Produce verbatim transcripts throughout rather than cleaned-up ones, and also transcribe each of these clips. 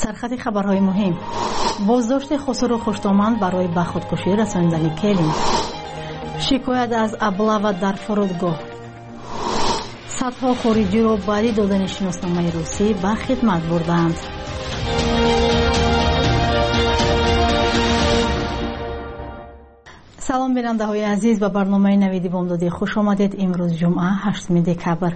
سرخط خبرهای مهم: بازداشت خسرو خوشتامند برای به خودکشی رساندن کلین، شکایت از ابلاوا در فرودگاه، صدها خارجی را برای دادن شناسنامه روسی به خدمت بردند. سلام بیننده های عزیز، به برنامه نویدی بامدادی خوش آمدید. امروز جمعه هشتم دکبر.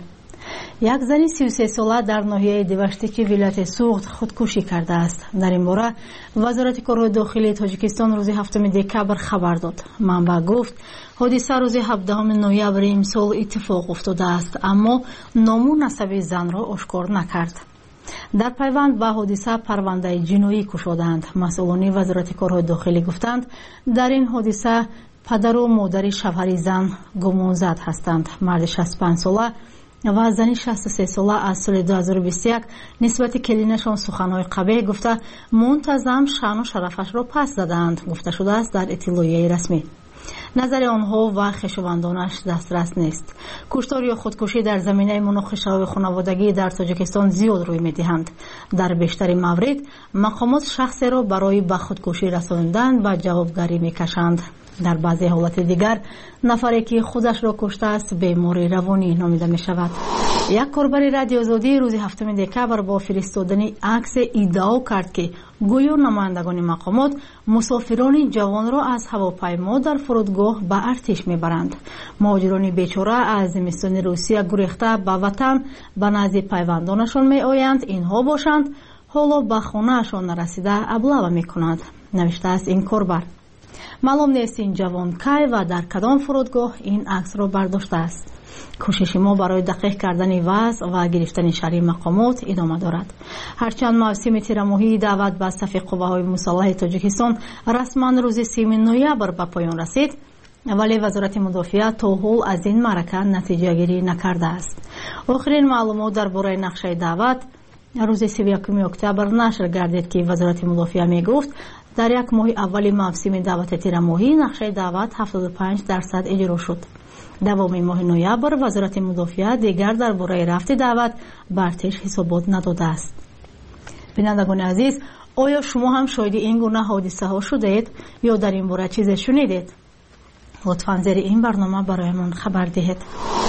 یک زن سی و سه ساله در ناحیه دیوشتیکی ولایت سوغد خودکشی کرده است. در این باره وزارت کارهای داخلی تاجیکستان روز هفتم دکبر خبر داد. منبع گفت حادثه روز هفدهم نوامبر امسال اتفاق افتاده است، اما نام و نسب زن را آشکار نکرد. در پیوند به حادثه پرونده جنایی گشودند. مسئولان وزارت کارهای داخلی گفتند در این حادثه پدر و مادر شوهر زن گمانزد هستند. مرد شصت و پنج ساله و زن شصت و سه ساله از سال دو هزار و بیست و یک نسبت کلینشان سخنهای قبیح گفته منتظم شأن و شرفش را پس زدند، گفته شده است در اطلاعیه رسمی. نظر آنها و خویشاوندانش دسترس نیست. کشتار یا خودکشی در زمینه مناقشه و خانوادگی در تاجیکستان زیاد روی می‌دهند. در بیشتر موارد مقامات شخص را برای به خودکشی رساندن و جوابگری می‌کشند. در بعضی حالات دیگر نفری که خودش را کشته است بیماری روانی نامیده می شود. یک کاربر رادیو آزادی روز هفتم دکبر با فرستادن عکس ادعا کرد که گویا نمایندگان مقامات مسافران جوان را از هواپیما در فرودگاه به ارتش میبرند. مهاجران بیچاره از زمستان روسیه گریخته به وطن به نزد پیوندانشان می آیند. اینها باشند حالا به خانهشان نرسیده ابلاوا میکنند، نوشته است این کاربر. معلوم نیست این جوان کی و در کدام فرودگاه این عکس را برداشته است. کوشش ما برای دقیق کردن وضع و گرفتن شرح مقامات ادامه دارد. هرچند موسم تیرماهی دعوت به صف قوه‌های مسلح تاجیکستان رسما روز سوم نوامبر به پایان رسید، ولی وزارت مدافعه تا حال از این معرکه نتیجه گیری نکرده است. آخرین معلومات درباره نقشه دعوت روز سی و یکم اکتبر نشر گردید که وزارت مدافعه می گفت در یک ماه اول موسم دعوت تیرماهی نقشه دعوت هفتاد و پنج درصد اجرا شد. دوام ماه نوامبر وزارت مدافعه دیگر درباره رفت دعوت به ارتش حسابات نداده است. بینندگان عزیز، آیا شما هم شاهد این گونه حادثه ها شدید یا در این باره چیزی شنیدید؟ لطفاً زیر این برنامه برایمان خبر دهید.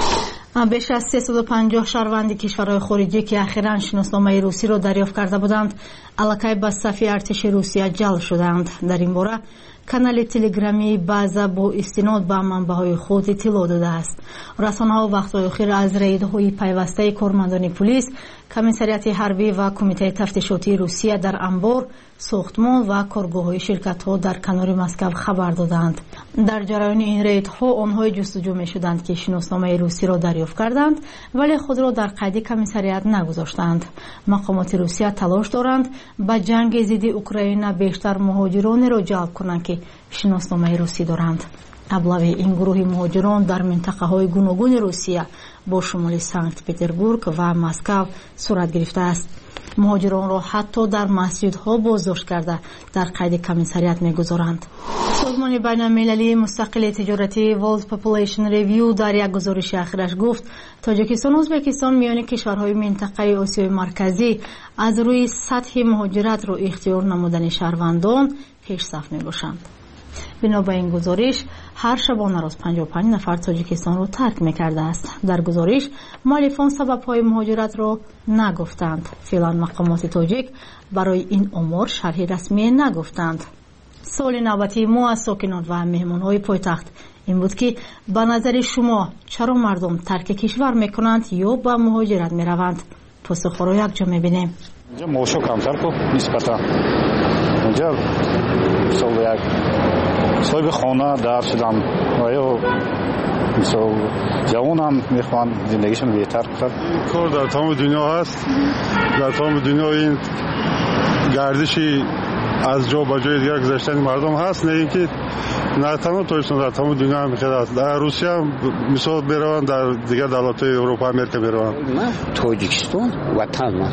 بیش از سیصد و پنجاه شهروند کشورهای خارجی که اخیراً شناسنامه روسی را دریافت کرده بودند الکی به صف ارتش روسیه جلب شدند. در این باره کانال تلگرامی بازا با استناد به منبع‌های خود اطلاع داده است. رسانه‌ها وقت‌های اخیر از ریدهای پیوسته کارمندان پلیس، کمیسریات حربی و کمیته تفتیشاتی روسیه در انبار، ساختمان و کارگاه‌های شرکت‌ها در کنار مسکو خبر دادند. در جریان این ریدها آنها جستجو می‌شدند که شناسنامه روسی را دریافت کردند ولی خود را در قید کمیسریات نگذاشتند. مقامات روسیه تلاش دارند به جنگ ضد اوکراین بیشتر مهاجران را جلب کنند که شناسنامه روسی دارند. ابلاغ این گروه مهاجران در منطقه‌های گوناگون روسیه با شمول سنت پتربورگ و مسکو صورت گرفته است. مهاجران را حتی در مسجدها بازداشت کرده در قید کمیسریات می‌گذارند. سازمان بین‌المللی مستقل تجارتی World Population Review در یک گزارش اخیرش گفت تاجیکستان و ازبکستان میان کشورهای منطقه آسیای مرکزی از روی سطح مهاجرت را اختیار نمودن شهروندان پیش صف می‌باشند. بنا به این گزارش هر شبانه روز پنجاه و پنج نفر تاجیکستان را ترک می‌کرده است. در گزارش مؤلفان سبب‌های مهاجرت را نگفتند. فعلا مقامات تاجیک برای این امور شرح رسمی نگفتند. سوال نوبتی ما از ساکنان و مهمان‌های پایتخت این بود که به نظر شما چرا مردم ترک کشور می‌کنند یا به مهاجرت می‌روند؟ پاسخ را یک جا می‌بینیم. اینجا موشو کمتر کو نسبتا اینجا مثال یک صاحب خانه در شدم و یا مثال جوان هم میخوان زندگیشون بهتر کنند. کار در تمام دنیا هست. در تمام دنیا این گردشی از جا به جای دیگر گذاشتن مردم هست، نه اینکه نه تنها تاجیکستان در تمام دنیا هم میخواد. در روسیه هم مثال میروند، در دیگر دولت‌های اروپا امریکا میروند. من تاجیکستان وطن من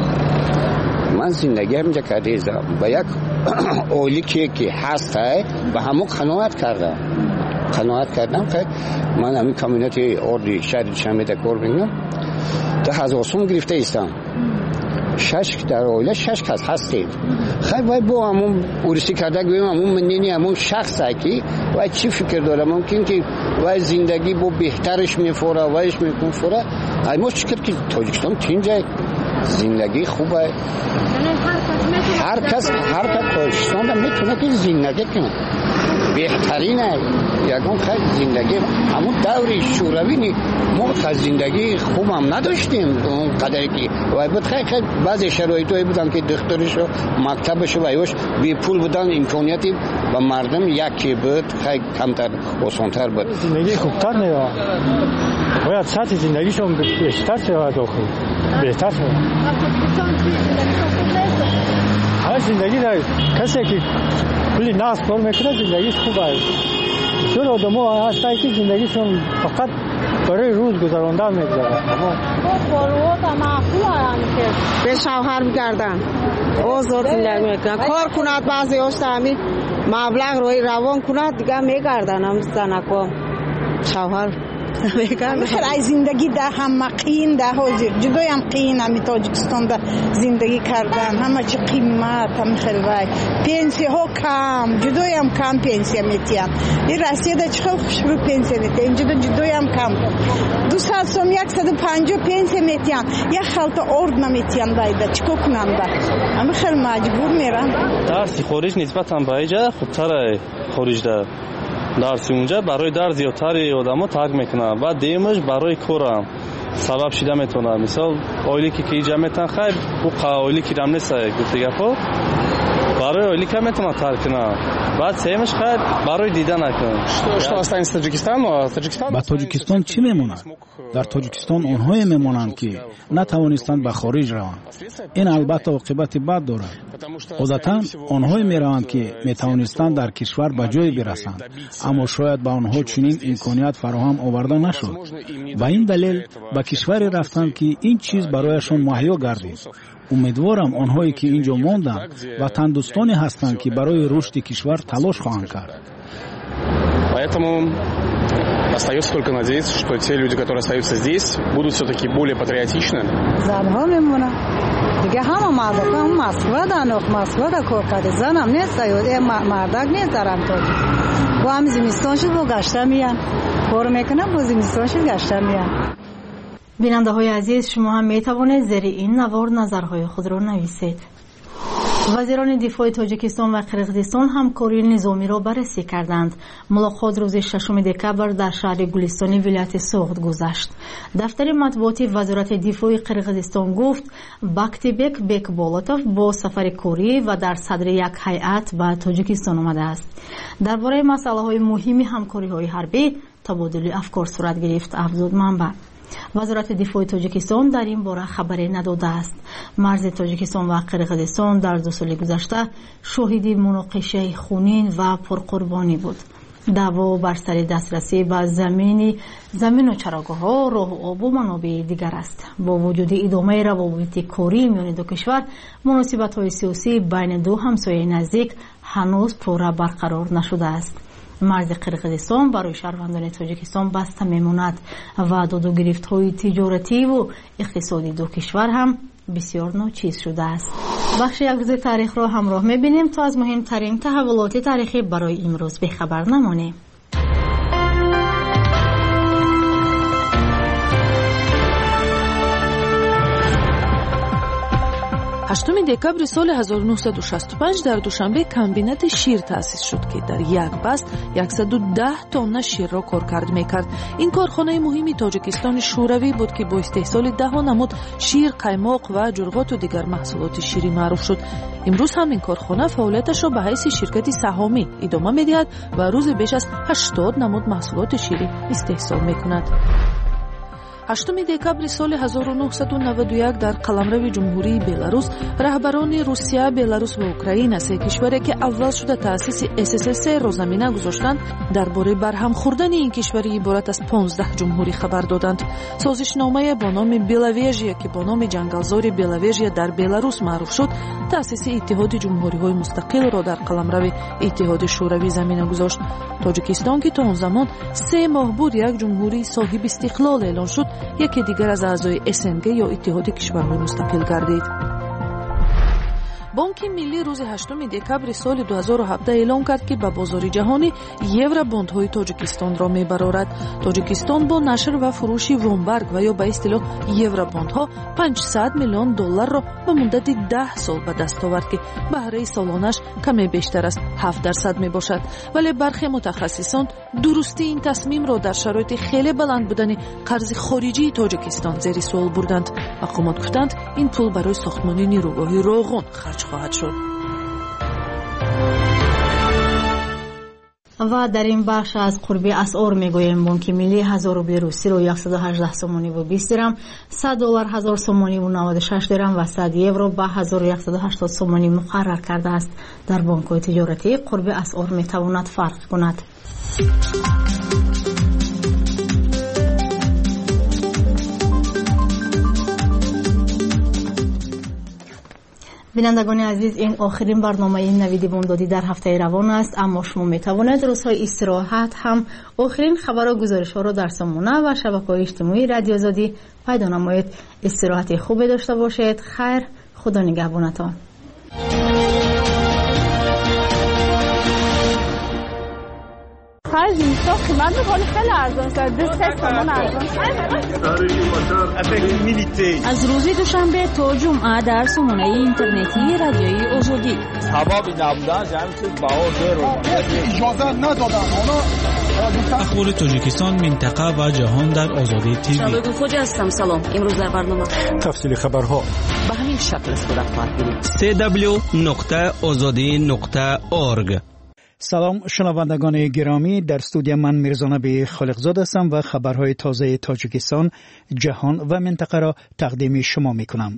من زندگی همینجا کرده ایزم با یک اولی که که هست به همون قناعت کردم قناعت کردم که من همین کامیونیتی اردی شهر شمیده کار بینم ده هزار سوم گرفته ایستم شش در اوله شش کس هستید خیلی باید با همون ورسی کرده گویم همون منینی همون شخص هکی و چی فکر داره ممکن که و زندگی با بهترش میفوره وایش میکنه اما چکر که تاجیکستان تینجا زندگی خوبه هر کس هر کس تاجیکستان میتونه که زندگی کنه بهترینه یکم خیلی زندگی همون دوری شوروی نی ما خیلی زندگی خوب هم نداشتیم اون قدری که و بود خیلی خیلی بعضی شرایطی بودن که دخترش و مکتبش و ایوش بی پول بودن امکانیتی و مردم یکی بود خیلی کمتر آسانتر بود زندگی خوبتر نیست باید سطح زندگیشون بیشتر شود داخل بهتر شود هر زندگی داره کسی که کلی ناس کار میکنه زندگیش خوبه چون آدم ها هستن که زندگیشون فقط برای روز گذراندن میگذارن اما خانوات هم معقول هستند که به شوهر میگردن آزاد زندگی میکنن کار کند بعضی هاشت همین مبلغ روی روان کند دیگه میگردن هم زنکا شوهر میخواد از زندگی ده هم قین ده حاضر جدای هم قین هم تاجیکستان ده زندگی کردن همه چی قیمت هم خیلی پنسی ها کم جدای هم کم پنسی میتیم این رسیده چخل خوش رو پنسی میتیم اینجا جدای هم کم دو سال سوم یک سد و پنجا پنسی میتیم یک خلط آرد نمیتیم بایده چکو کنم ده همه خیلی مجبور میرن درسی خارج نسبت هم بایجا خوبتره خارج ده درسی اونجا برای درس زیادتری آدم‌ها ترک میکنن و دیمش برای کارم سبب شده میتونه مثال اولی که اینجا میتن خیلی او اولی که رم نیست گفته گفت برای اولی که میتونه ترک کنه بعد سیمش خیلی برای دیدن نکنه що останется Таджикистан Таджикистан با تاجیکستان چی میموند در تاجیکستان اونهایی میمونند که نتوانستند به خارج روند این البته عاقبت بد دارد عادتا آنهایی میروند که میتوانستند در کشور به جای برسند اما شاید به آنها چنین امکانیت فراهم آورده نشد و این دلیل به کشوری رفتند که این چیز برایشان مهیا گردید امیدوارم آنهایی که اینجا ماندند و تندرستانی هستند که برای رشد کشور تلاش خواهند کرد. Поэтому остается только надеяться, что те люди, которые остаются здесь, будут все-таки более патриотичны. زنها میمونن دیگه همه مردک هم مسئله دانوخ مسئله دا کار کرده زن هم نیست یه مردک نیست دارم تاجی با هم زمستان شد با گشته میان کار میکنن با زمستان شد گشته میان. بیننده های عزیز شما هم می توانید زیر این نوار نظرهای خود را نویسید. وزیران دفاع تاجیکستان و قرقیزستان همکاری نظامی را بررسی کردند. ملاقات روز ششم دکبر در شهر گلستانی ولایت سوغد گذشت. دفتر مطبوعاتی وزارت دفاع قرقیزستان گفت باکتیبک بیکبولاتوف با سفر کاری و در صدر یک هیئت به تاجیکستان آمده است. درباره مسائل مهم همکاری های حربی تبادل افکار صورت گرفت. افزود منبع وزارت دفاع تاجیکستان در این باره خبری نداده است. مرز تاجیکستان و قرقیزستان در دو سال گذشته شاهد مناقشه خونین و پرقربانی بود. دعوا بر سر دسترسی به زمین زمین و چراگاه‌ها، راه و آب و منابع دیگر است. با وجود ادامه روابط کاری میان دو کشور، مناسبت‌های سیاسی بین دو همسایه نزدیک هنوز پوره برقرار نشده است. مرز قرقیزستان برای شهروندان تاجیکستان بسته میماند و داد و گرفت‌های تجارتی و اقتصادی دو کشور هم بسیار ناچیز شده است. بخش یک روز تاریخ را همراه می‌بینیم تا از مهمترین تحولات تاریخی برای امروز بخبر نمانیم. هشتم دکبر سال هزار و نهصد و شصت و پنج در دوشنبه کمبینت شیر تأسیس شد که در یک بست صد و ده تن شیر را کارکرد میکرد. این کارخانه مهمی تاجیکستان شوروی بود که با استحصال ده نمود شیر، قیماق و جرغات و دیگر محصولات شیری معروف شد. امروز هم این کارخانه فعالیتش را به حیث شرکتی سهامی ادامه میدهد و روز بیش از هشتاد نمود محصولات شیری استحصال میکند. هشتم دکبر سال هزار و نهصد و نود و یک در قلمرو جمهوری بلاروس رهبران روسیه، بلاروس و اوکراین سه کشوری که اول شده تأسیس اس اس اس را زمینه گذاشتند درباره برهم خوردن این کشوری عبارت از پانزده جمهوری خبر دادند. سازشنامه با نام بلاویژیا که با نام جنگلزار بلاویژیا در بلاروس معروف شد تأسیس اتحاد جمهوری‌های مستقل را در قلمرو اتحاد شوروی زمینه گذاشت. تاجیکستان که تا آن زمان سه ماه بود یک جمهوری صاحب استقلال اعلان شد، یکی دیگر از اعضای اس ان جی یا اتحاد کشورهای مستقل گردید. بانک ملی روز هشتم دکبر سال دو هزار و هفده اعلام کرد که به بازار جهانی یورو باندهای تاجیکستان را میبرارد. تاجیکستان با نشر و فروش وامبرگ و یا به اصطلاح یورو باندها پانصد میلیون دلار را به مدت ده سال به دست آورد که بهره سالانش کمی بیشتر از هفت درصد می باشد. ولی برخی متخصصان درستی این تصمیم را در شرایط خیلی بلند بودن قرض خارجی تاجیکستان زیر سوال بردند. مقامات گفتند این پول برای ساختمان نیروگاه روغن خرج خواهد شد. و در این بخش از قربی اسعار میگوییم بانک ملی هزار روبل روسی رو صد و هجده سومانی و بیست درم، صد دلار هزار سومانی و نود و شش درم و صد یورو به هزار و صد و هشتاد سومانی مقرر کرده است. در بانک‌های تجارتی قربی اسعار میتواند فرق کند. بینندگان عزیز، این آخرین برنامه نوید بامدادی در هفته روان است، اما شما می توانید روزهای استراحت هم آخرین خبر و گزارش ها را در سامانه و شبکه‌های اجتماعی رادیو آزادی پیدا نمایید. استراحت خوبی داشته باشید. خیر، خدا نگهبانتان. خرج اینستا قیمت بخوری خیلی ارزان است. دو سه تومن ارزان از روز دوشنبه تا جمعه در سامانه اینترنتی رادیوی آزادی. سبب نبودن جمع چیز بها رو اجازه ندادن. اخبار تاجیکستان، منطقه و جهان در آزادی تیوی. شبکه خوج هستم. سلام. امروز در برنامه تفصیل خبرها به همین شکل است. سی دبلیو نقطه آزادی نقطه اورگ. سلام شنوندگان گرامی، در استودیو من میرزا نبی خالقزاد هستم و خبرهای تازه تاجیکستان، جهان و منطقه را تقدیم شما میکنم.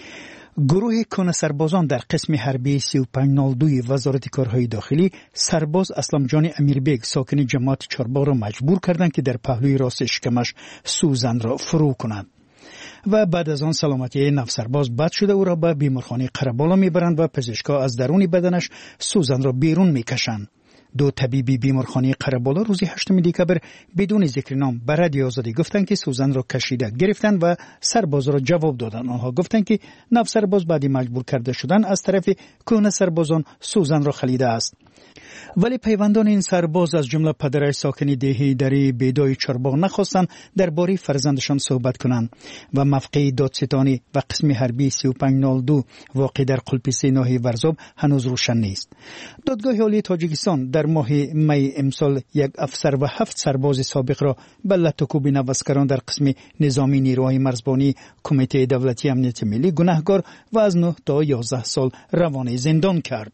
گروه کن سربازان در قسم حربی سی و پنج صد و دو وزارت کارهای داخلی سرباز اسلام جان امیربگ ساکن جماعت چارباغ را مجبور کردند که در پهلوی راست شکمش سوزن را فرو کند و بعد از آن سلامتی نو سرباز بد شده او را به بیمارخانه قره‌بالا میبرند و پزشکا از درون بدنش سوزن را بیرون میکشند. دو طبیبی بیمارخانه قره‌بالا روز هشتم دکبر بدون ذکر نام به رادیو آزادی گفتند که سوزن را کشیده گرفتند و سرباز را جواب دادند. آنها گفتند که نو سرباز بعد مجبور کرده شدن از طرف کهنه سربازان سوزن را خلیده است. ولی پیوندان این سرباز از جمله پدرش ساکن دهی دری بیدای چارباغ نخواستند درباره فرزندشان صحبت کنند و موقع دادستانی و قسم حربی سی و پنج صد و دو واقع در قلپیسه ناحیه ورزاب هنوز روشن نیست. دادگاه عالی تاجیکستان در ماه می امسال یک افسر و هفت سرباز سابق را به لطوکوب نوسکران در قسم نظامی نیروهای مرزبانی کمیته دولتی امنیت ملی گناهکار و از نه تا یازده سال روانه زندان کرد.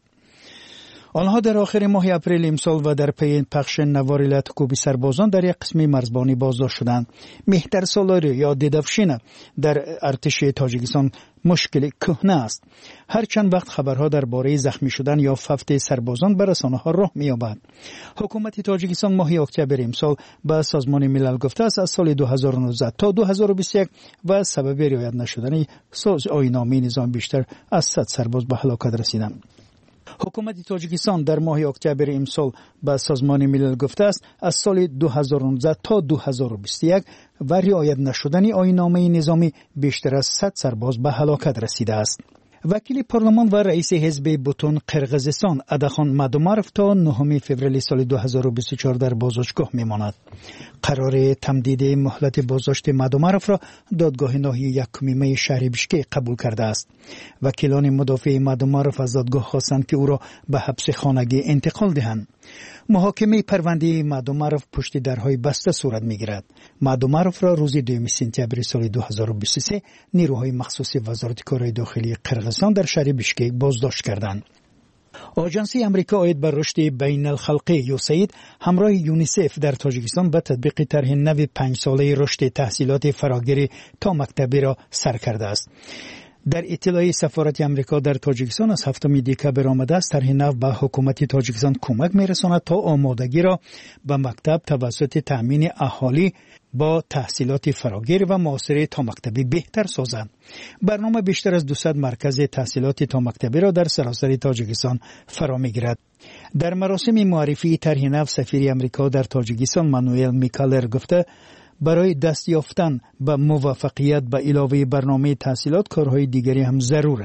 آنها در آخر ماه اپریل امسال و در پی پخش نوار لطوکوب سربازان در یک قسم مرزبانی بازداشت شدند. مهتر سالاری یا ددفشین در ارتش تاجیکستان مشکل کهنه است. هر چند وقت خبرها درباره زخمی شدن یا فوت سربازان به رسانه‌ها راه می‌یابد. حکومت تاجیکستان ماه اکتبر امسال به سازمان ملل گفته است از سال دو هزار و نوزده تا دو هزار و بیست و یک و سبب رعایت نشدن ساز آیین‌نامه نظام بیشتر از صد سرباز به هلاکت رسیدند. حکومت تاجیکستان در ماه اکتبر امسال به سازمان ملل گفته است از سال دو هزار و نوزده تا دو هزار و بیست و یک و رعایت نشدن آیین‌نامه نظامی بیشتر از صد سرباز به هلاکت رسیده است. وکیل پارلمان و رئیس حزب بوتون قرقیزستان ادخان مادومارف تا نهم فوریه سال دو هزار و بیست و چهار در بازداشتگاه میماند. قرار تمدید مهلت بازداشت مادومارف را دادگاه ناحیه یکم می شهر بیشکک قبول کرده است. وکیلان مدافع مادومارف از دادگاه خواستند که او را به حبس خانگی انتقال دهند. محاکمه پرونده مادومارف پشت درهای بسته صورت میگیرد. مادومارف را روز دوم سپتامبر سال دو هزار و بیست و سه نیروهای مخصوص وزارت کارهای داخلی قرقیزستان در شهر بیشکک بازداشت کردند. آژانسی امریکا عاید بر رشد بین الخلقی یوسید همراه یونیسف در تاجیکستان به تطبیق طرح نو پنج ساله رشد تحصیلات فراگیر تا مکتبی را سر کرده است. در اطلاعیه سفارت امریکا در تاجیکستان از هفتم دکبر آمده است طرح نو به حکومت تاجیکستان کمک می‌رساند تا آمادگی را به مکتب توسط تأمین اهالی با تحصیلات فراگیر و معاصر تا مکتبی بهتر سازد. برنامه بیشتر از دویست مرکز تحصیلات تا مکتبی را در سراسر تاجیکستان فرا می‌گیرد. در مراسم معرفی طرح نو سفیر امریکا در تاجیکستان مانوئل میکالر گفته برای دست یافتن به موفقیت به علاوه برنامه تحصیلات کارهای دیگری هم ضرورند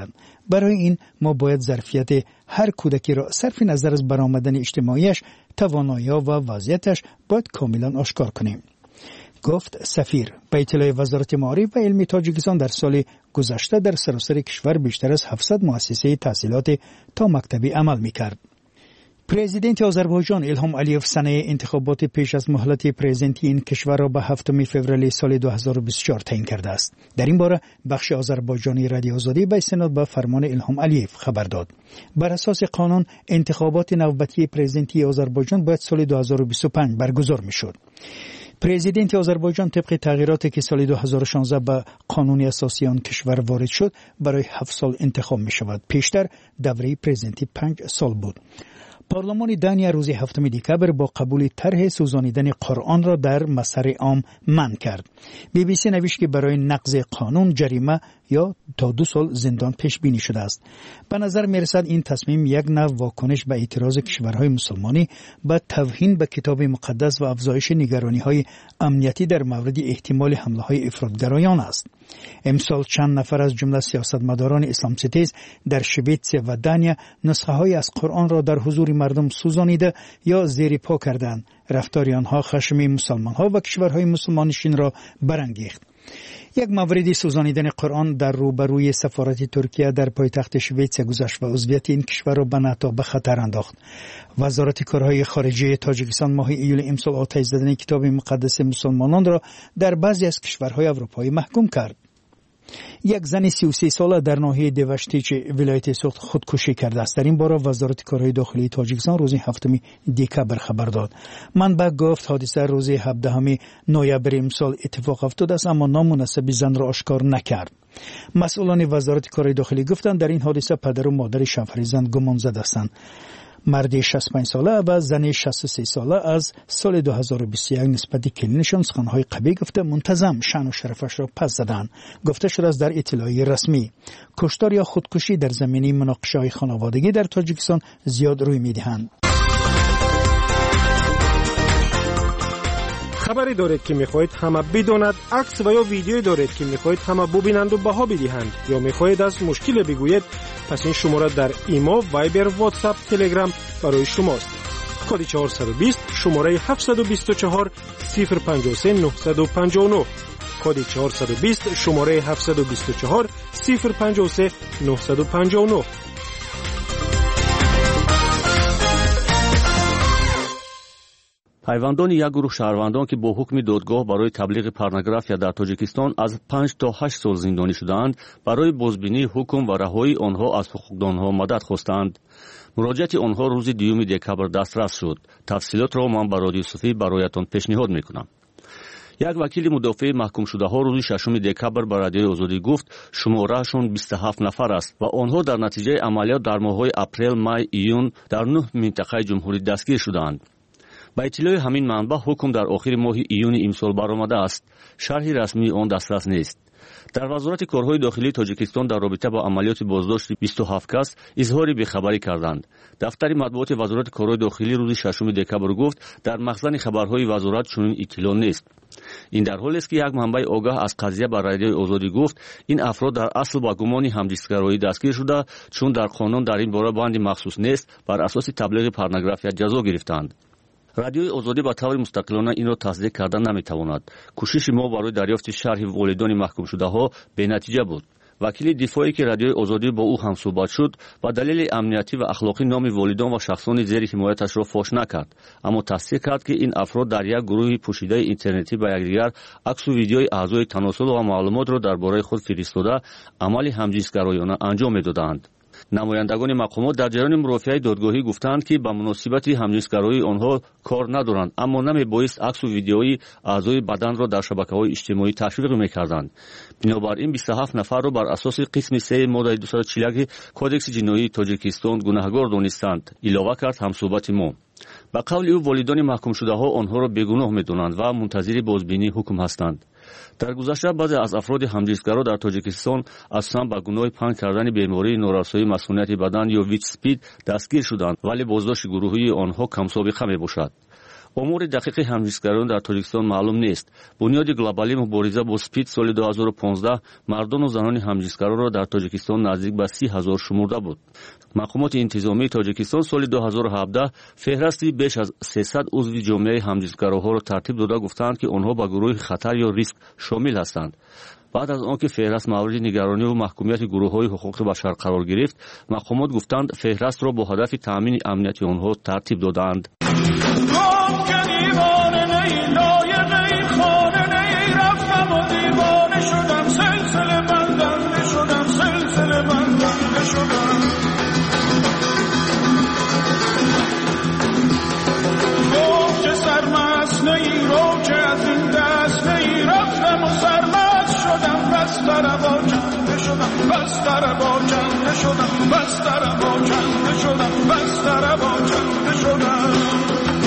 برای این ما باید ظرفیت هر کودکی را صرف نظر از برآمدن اجتماعیش، توانایی‌ها و وضعیتش باید کاملا آشکار کنیم. گفت سفیر. به اطلاع وزارت معارف و علم تاجیکستان در سال گذشته در سراسر کشور بیشتر از هفتصد مؤسسه تحصیلات تا مکتبی عمل می‌کرد. پرزیدنت آذربایجان الهام علیف سنه انتخابات پیش از مهلت پرزیدنتی این کشور را به هفتم فوریه سال دو هزار و بیست و چهار تعیین کرده است. در این باره بخش آذربایجانی رادیو آزادی به استناد به فرمان الهام علیف خبر داد. بر اساس قانون انتخابات نوبتی پرزیدنتی آذربایجان باید سال دو هزار و بیست و پنج برگزار می‌شد. پرزیدنت آذربایجان طبق تغییراتی که سال دو هزار و شانزده به قانون اساسی آن کشور وارد شد برای هفت سال انتخاب می شود. پیشتر دوره پرزیدنتی پنج سال بود. پارلمان دانیا روز هفتم دکبر با قبول طرح سوزانیدن قرآن را در مسار عام منع کرد. بی بی سی نوشت که برای نقض قانون جریمه یا تا دو سال زندان پیش بینی شده است. به نظر می رسد این تصمیم یک نوع واکنش به اعتراض کشورهای مسلمانی به توهین به کتاب مقدس و افزایش نگرانی‌های امنیتی در مورد احتمال حمله‌های افراطگرایان است. امسال چند نفر از جمله سیاستمداران اسلام ستیز در شویتس و دانیا نسخه‌های از قرآن را در حضور مردم سوزانیده یا زیر پا کردند. رفتار آنها خشم مسلمان‌ها و کشورهای مسلمانشین را برانگیخت. یک مورد سوزانیدن قرآن در روبروی سفارت ترکیه در پایتخت شویتس گذشت و عضویت این کشور را به ناتو به خطر انداخت. وزارت کارهای خارجه تاجیکستان ماه ایول امسال آتش زدن کتاب مقدس مسلمانان را در بعضی از کشورهای اروپایی محکوم کرد. یک زن سی و سه ساله در ناحیه دیوشتیچ ولایت سوخت خودکشی کرده است. در این باره وزارت کارهای داخلی تاجیکستان روز هفتم دکبر خبر داد. منبع گفت حادثه روز هفدهم نوامبر امسال اتفاق افتاده است اما نام مناسب زن را آشکار نکرد. مسئولان وزارت کارهای داخلی گفتند در این حادثه پدر و مادر شوهر گمان زده هستند. مرد شصت و پنج ساله و زن شصت و سه ساله از سال دو هزار و بیست و یک نسبت کلینشان سخنهای قبیح گفته منتظم شأن و شرفش را پس زدند. گفته شده است در اطلاعیه رسمی کشتار یا خودکشی در زمینه مناقشه‌های خانوادگی در تاجیکستان زیاد روی می‌دهند. خبری دارید که میخواهید همه بداند، عکس و یا ویدیویی دارید که میخواهید همه ببینند و بها بدهند یا میخواهید از مشکل بگویید، پس این شماره در ایما، وایبر، واتساپ، تلگرام برای شماست. کد چهارصد و بیست شماره هفتصد و بیست و چهار صفر پنجاه و سه نهصد و پنجاه و نه. کد چهارصد و بیست شماره هفتصد و بیست و چهار صفر پنجاه و سه نهصد و پنجاه و نه. پیوندان یک گروه شهروندان که با حکم دادگاه برای تبلیغ پورنوگرافیا در تاجیکستان از پنج تا هشت سال زندانی شدند، برای بازبینی حکم و رهایی آنها از حقوقدانها مدد خواستند. مراجعت آنها روز دوم دکبر دسترس شد. تفصیلات را من به رادیو صوفی برایتان پیشنهاد میکنم. یک وکیل مدافع محکوم شده ها روز ششم دکبر به رادیو آزادی گفت شمارهشون بیست و هفت نفر است و آنها در نتیجه عملیات در ماه‌های اپریل، می، ایون در نه منطقه جمهوری دستگیر شدند. با اطلاع همین منبع حکم در آخر ماه ایون امسال برآمده است. شرح رسمی آن دسترس نیست. در وزارت کارهای داخلی تاجیکستان در رابطه با عملیات بازداشت بیست و هفت کس اظهار بی‌خبری کردند. دفتر مطبوعات وزارت کارهای داخلی روز ششم دکبر گفت در مخزن خبرهای وزارت چنین اطلاع نیست. این در حالی است که یک منبع آگاه از قضیه بر رادیو آزادی گفت این افراد در اصل با گمان همجنسگرایی دستگیر شده، چون در قانون در این باره بند مخصوص نیست، بر اساس تبلیغ پورنوگرافیا جزا گرفتند. رادیوی آزادی با طور مستقلانه این را تصدیق کردن نمیتواند. کوشش ما برای دریافت شرح والدان محکوم شده ها به نتیجه بود. وکیل دفاعی که رادیوی آزادی با او هم صحبت شد با دلیل امنیتی و اخلاقی نام والدان و شخصان زیر حمایتش را فاش نکرد، اما تصدیق کرد که این افراد در یک گروه پوشیده اینترنتی با یکدیگر عکس و ویدیوی اعضای تناسل و معلومات را درباره خود فرستاده عمل همجنسگرایانه انجام میدادند. نمایندگان مقامات در جریان مرافعه دادگاهی گفتند که به مناسبت همجنسگرایی آنها کار ندارند، اما نمیبایست عکس و ویدیوی اعضای بدن را در شبکه‌های اجتماعی تشویق میکردند. بنابراین بیست و هفت نفر را بر اساس قسم سه ماده دویست و چهل یک کدکس جنایی تاجیکستان گناهکار دانستند. علاوه کرد همصحبت ما. با قول او والدان محکوم شده ها آنها را بیگناه میدانند و منتظر بازبینی حکم هستند. در گذشته بعضی از افراد همجنسگرا در تاجیکستان اصلا با گناه پنهان کردن بیماری نورسایی مسئولیت بدن یا ویچ سپید دستگیر شدند، ولی بازداشت گروهی آنها کم سابقه می باشد. امور دقیق همجنسگرایان در تاجیکستان معلوم نیست. بنیاد گلوبالی مبارزه با سپید سال دو هزار و پانزده مردان و زنان همجنسگرا را در تاجیکستان نزدیک به سی هزار شمرده بود. مقامات انتظامی تاجیکستان سال دو هزار و هفده فهرستی بیش از سیصد عضو جامعه همجنسگراها را ترتیب داده گفتند که آنها به گروه خطر یا ریسک شامل هستند. بعد از آنکه فهرست مورد نگرانی و محکومیت گروه‌های حقوق بشر قرار گرفت، مقامات گفتند فهرست را با هدف تامین امنیت آنها ترتیب دادند. بستر با کنده شدم بستر با کنده شدم بستر با کنده شدم بستر با کنده شدم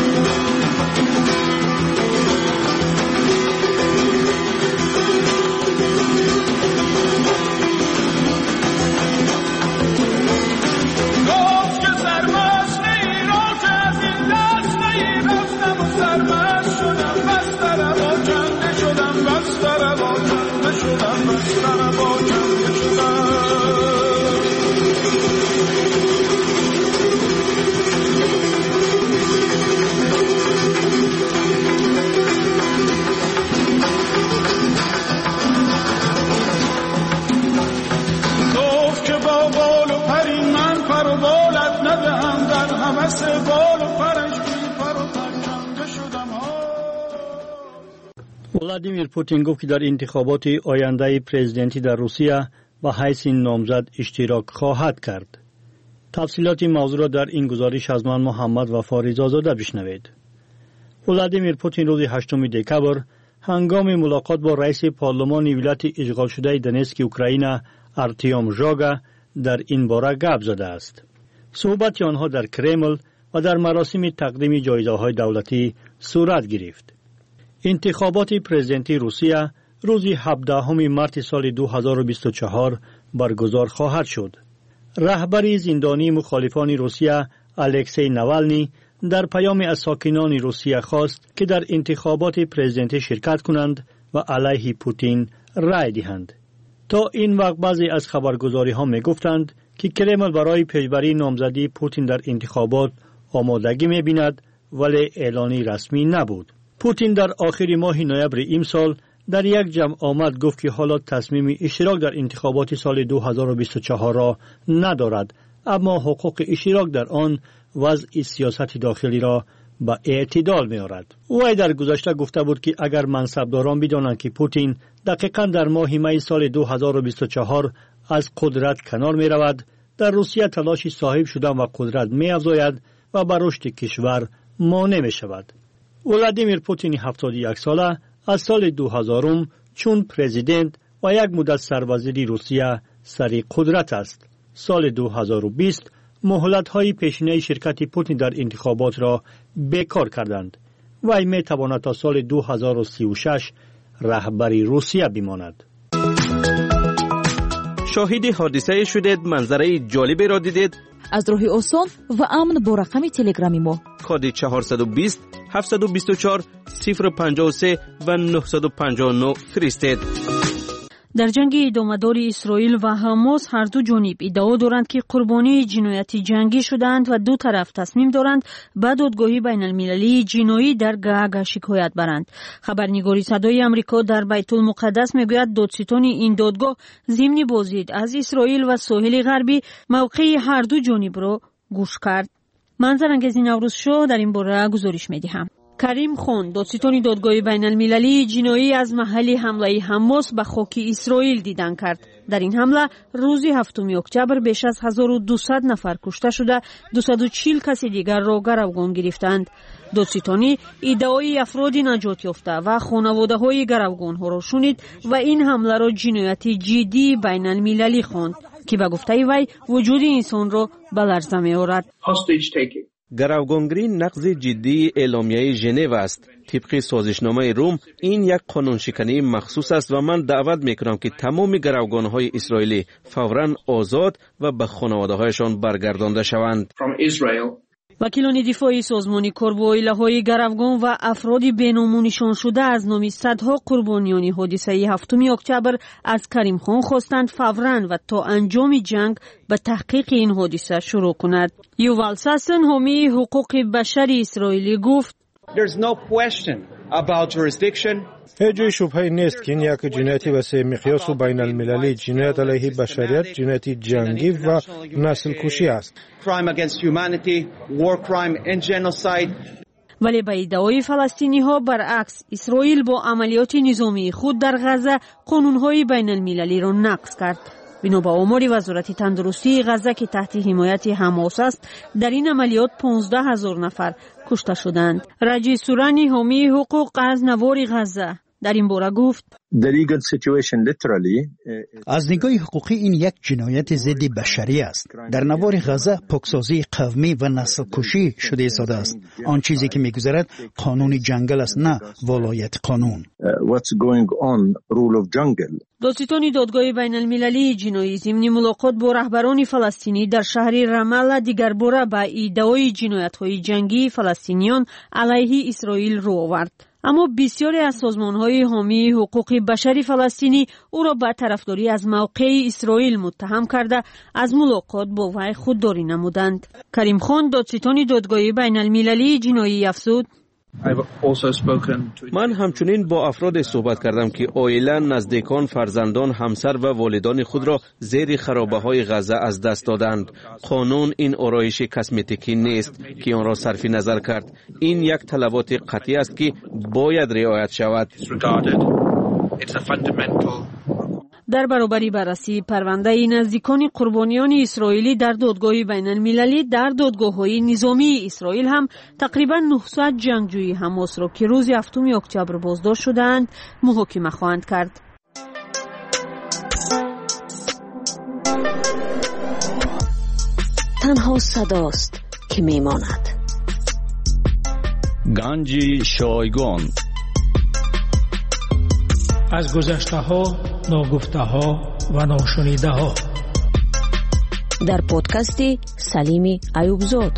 گفت که سرمست نی را که از این دست نی رفتم و سرمست شدم بستر با کنده شدم بستر با کنده شدم بستر با کنده شدم گفت که با بال و پری من پر و بالت ندهم در همس بال و پرش بی پر و پرکنده شدم. ولادیمیر پوتین گفت که در انتخابات آینده پرزیدنتی در روسیه به حیث نامزد اشتراک خواهد کرد. تفصیلات این موضوع را در این گزارش از من محمد وفا رضازاده بشنوید. ولادیمیر پوتین روز هشتم دکبر هنگام ملاقات با رئیس پارلمان ولایت اشغال شده دونتسک اوکراین ارتیوم ژاگا در این باره گپ زده است. صحبت آنها در کرمل و در مراسم تقدیم جایزه‌های دولتی صورت گرفت. انتخابات پرزیدنتی روسیه روز هفدهم مارس سال دو هزار و بیست و چهار برگزار خواهد شد. رهبر زندانی مخالفان روسیه الکسی ناوالنی در پیام از ساکنان روسیه خواست که در انتخابات پرزیدنتی شرکت کنند و علیه پوتین رای دهند. تا این وقت بعضی از خبرگزاری ها می گفتند که کرمل برای پیشبری نامزدی پوتین در انتخابات آمادگی می بیند ولی اعلانی رسمی نبود. پوتین در آخر ماه نوامبر امسال در یک جمع آمد گفت که حالا تصمیم اشتراک در انتخابات سال دو هزار و بیست و چهار را ندارد، اما حقوق اشتراک در آن وضع سیاست داخلی را به اعتدال می آورد. وی در گذشته گفته بود که اگر منصبداران بدانند که پوتین دقیقاً در ماه می سال دو هزار و بیست و چهار از قدرت کنار می رود، در روسیه تلاش صاحب شدن و قدرت می افزاید و بر رشد کشور مانع می شود. ولادیمیر پوتین هفتاد و یک ساله از سال دو هزار چون پرزیدنت و یک مدت سروزیر روسیه سر قدرت است. سال دو هزار و بیست مهلت‌های پیشینه شرکت پوتین در انتخابات را بیکار کردند. وی می تواند تا سال دو هزار و سی و شش رهبری روسیه بماند. شاهد حادثه شدید، منظره جالبی را دیدید؟ از راه آسان و امن با رقم تلگرامی ما کد چهارصد و بیست هفتصد و بیست و چهار صفر پنجاه و سه و نهصد و پنجاه و نه فرستید. در جنگ ادامه‌دار اسرائیل و حماس هر دو جانب ادعا دارند که قربانی جنایت جنگی شدند و دو طرف تصمیم دارند به دادگاه بین المللی جنایی در گاگ شکایت برند. خبرنگاری صدای آمریکا در بیت المقدس میگوید دادستان این دادگاه ضمن بازدید از اسرائیل و ساحل غربی موقع هر دو جانب را گوش کرد. منظرانگیز نوروز شو در این باره گزارش میدهم. کریم خان دادستان دادگاه بین المللی جنایی از محل حمله حماس به خاک اسرائیل دیدن کرد. در این حمله روز هفتم اکتبر بیش از هزار و دویست نفر کشته شده، دویست و چهل کس دیگر را گروگان گرفتند. دادستانی ادعای افراد نجات یافته و خانواده های گروگان ها را شنید و این حمله را جنایت جدی بین المللی خواند که به گفته وی وجود انسان را به لرزه می آورد. گروگانگیری نقض جدی اعلامیه ژنو است. طبق سازشنامه روم این یک قانونشکنی مخصوص است و من دعوت میکنم که تمام گروگانهای اسرائیلی فوراً آزاد و به خانواده‌هایشان برگردانده شوند. وکیلان دفاعی سازمان کرد با عائله‌های گروگان و افراد بینام نشان شده از نام صدها قربانیان حادثه هفتم اکتبر از کریم خان خواستند فوراً و تا انجام جنگ به تحقیق این حادثه شروع کند. یوول ساسن حامی حقوق بشر اسرائیلی گفت There's no question about jurisdiction. هیچ جای شبهه نیست که این یک جنایتی وسیع مقیاس و بین المللی، جنایت علیه بشریت، جنایت جنگی و نسل کشی است. Crime against humanity, war crime and genocide. ولی به ادعای فلسطینی ها برعکس اسرائیل با عملیات نظامی خود در غزه قانونهای بین المللی را نقض کرد. بنا به آمار وزارت تندرستی غزه که تحت حمایت حماس است، در این عملیات پانزده هزار نفر کشته شدند. رجی سورانی حامی حقوق از نوار غزه در این باره گفت از نگاه حقوقی این یک جنایت ضد بشری است. در نوار غزه پاکسازی قومی و نسل کشی شده ایستاده است. آن چیزی که میگذرد قانون جنگل است، نه ولایت قانون. دادستان دادگاه بین المللی جنایی ضمن ملاقات با رهبران فلسطینی در شهر رماله دیگر باره به ادعای جنایت‌های جنگی فلسطینیان علیه اسرائیل رو آورد. اما بسیاری از سازمان‌های حامی حقوق بشری فلسطینی او را به طرفداری از موقع اسرائیل متهم کرده از ملاقات با وی خودداری نمودند. کریم خان دادستان دادگاه بین المللی جنایی افزود من همچنین با افراد صحبت کردم که عائله، نزدیکان، فرزندان، همسر و والدان خود را زیر خرابه‌های غزه از دست دادند. قانون این آرایش کسمتیکی نیست که آن را صرف نظر کرد. این یک طلبات قطعی است که باید رعایت شود. در برابر بررسی پرونده نزدیکان قربانیان اسرائیلی در دادگاه بین المللی، در دادگاه‌های نظامی اسرائیل هم تقریبا نهصد جنگجوی حماس را که روز هفتم اکتبر بازداشت شدند محاکمه خواهند کرد. تنها صداست که میماند. گنج شایگان از گذشته ها، ناگفته ها و ناشنیده ها در پادکست سلیم ایوبزاد.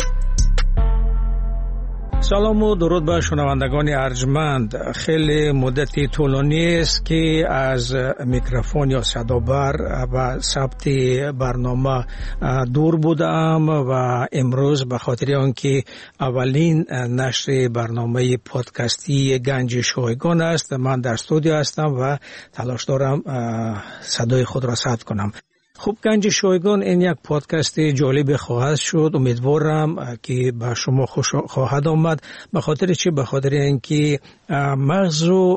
سلام و درود به شنوندگان ارجمند. خیلی مدتی طولانی است که از میکروفون یا صدابر و ثبت برنامه دور بودم و امروز به خاطر آنکه اولین نشر برنامه پادکستی گنج شایگان است، من در استودیو هستم و تلاش دارم صدای خود را ثبت کنم. خوب، گنج شایگان این یک پادکست جالب خواهد شد. امیدوارم که به شما خوش خواهد آمد. به خاطر چی؟ به خاطر اینکه مغز و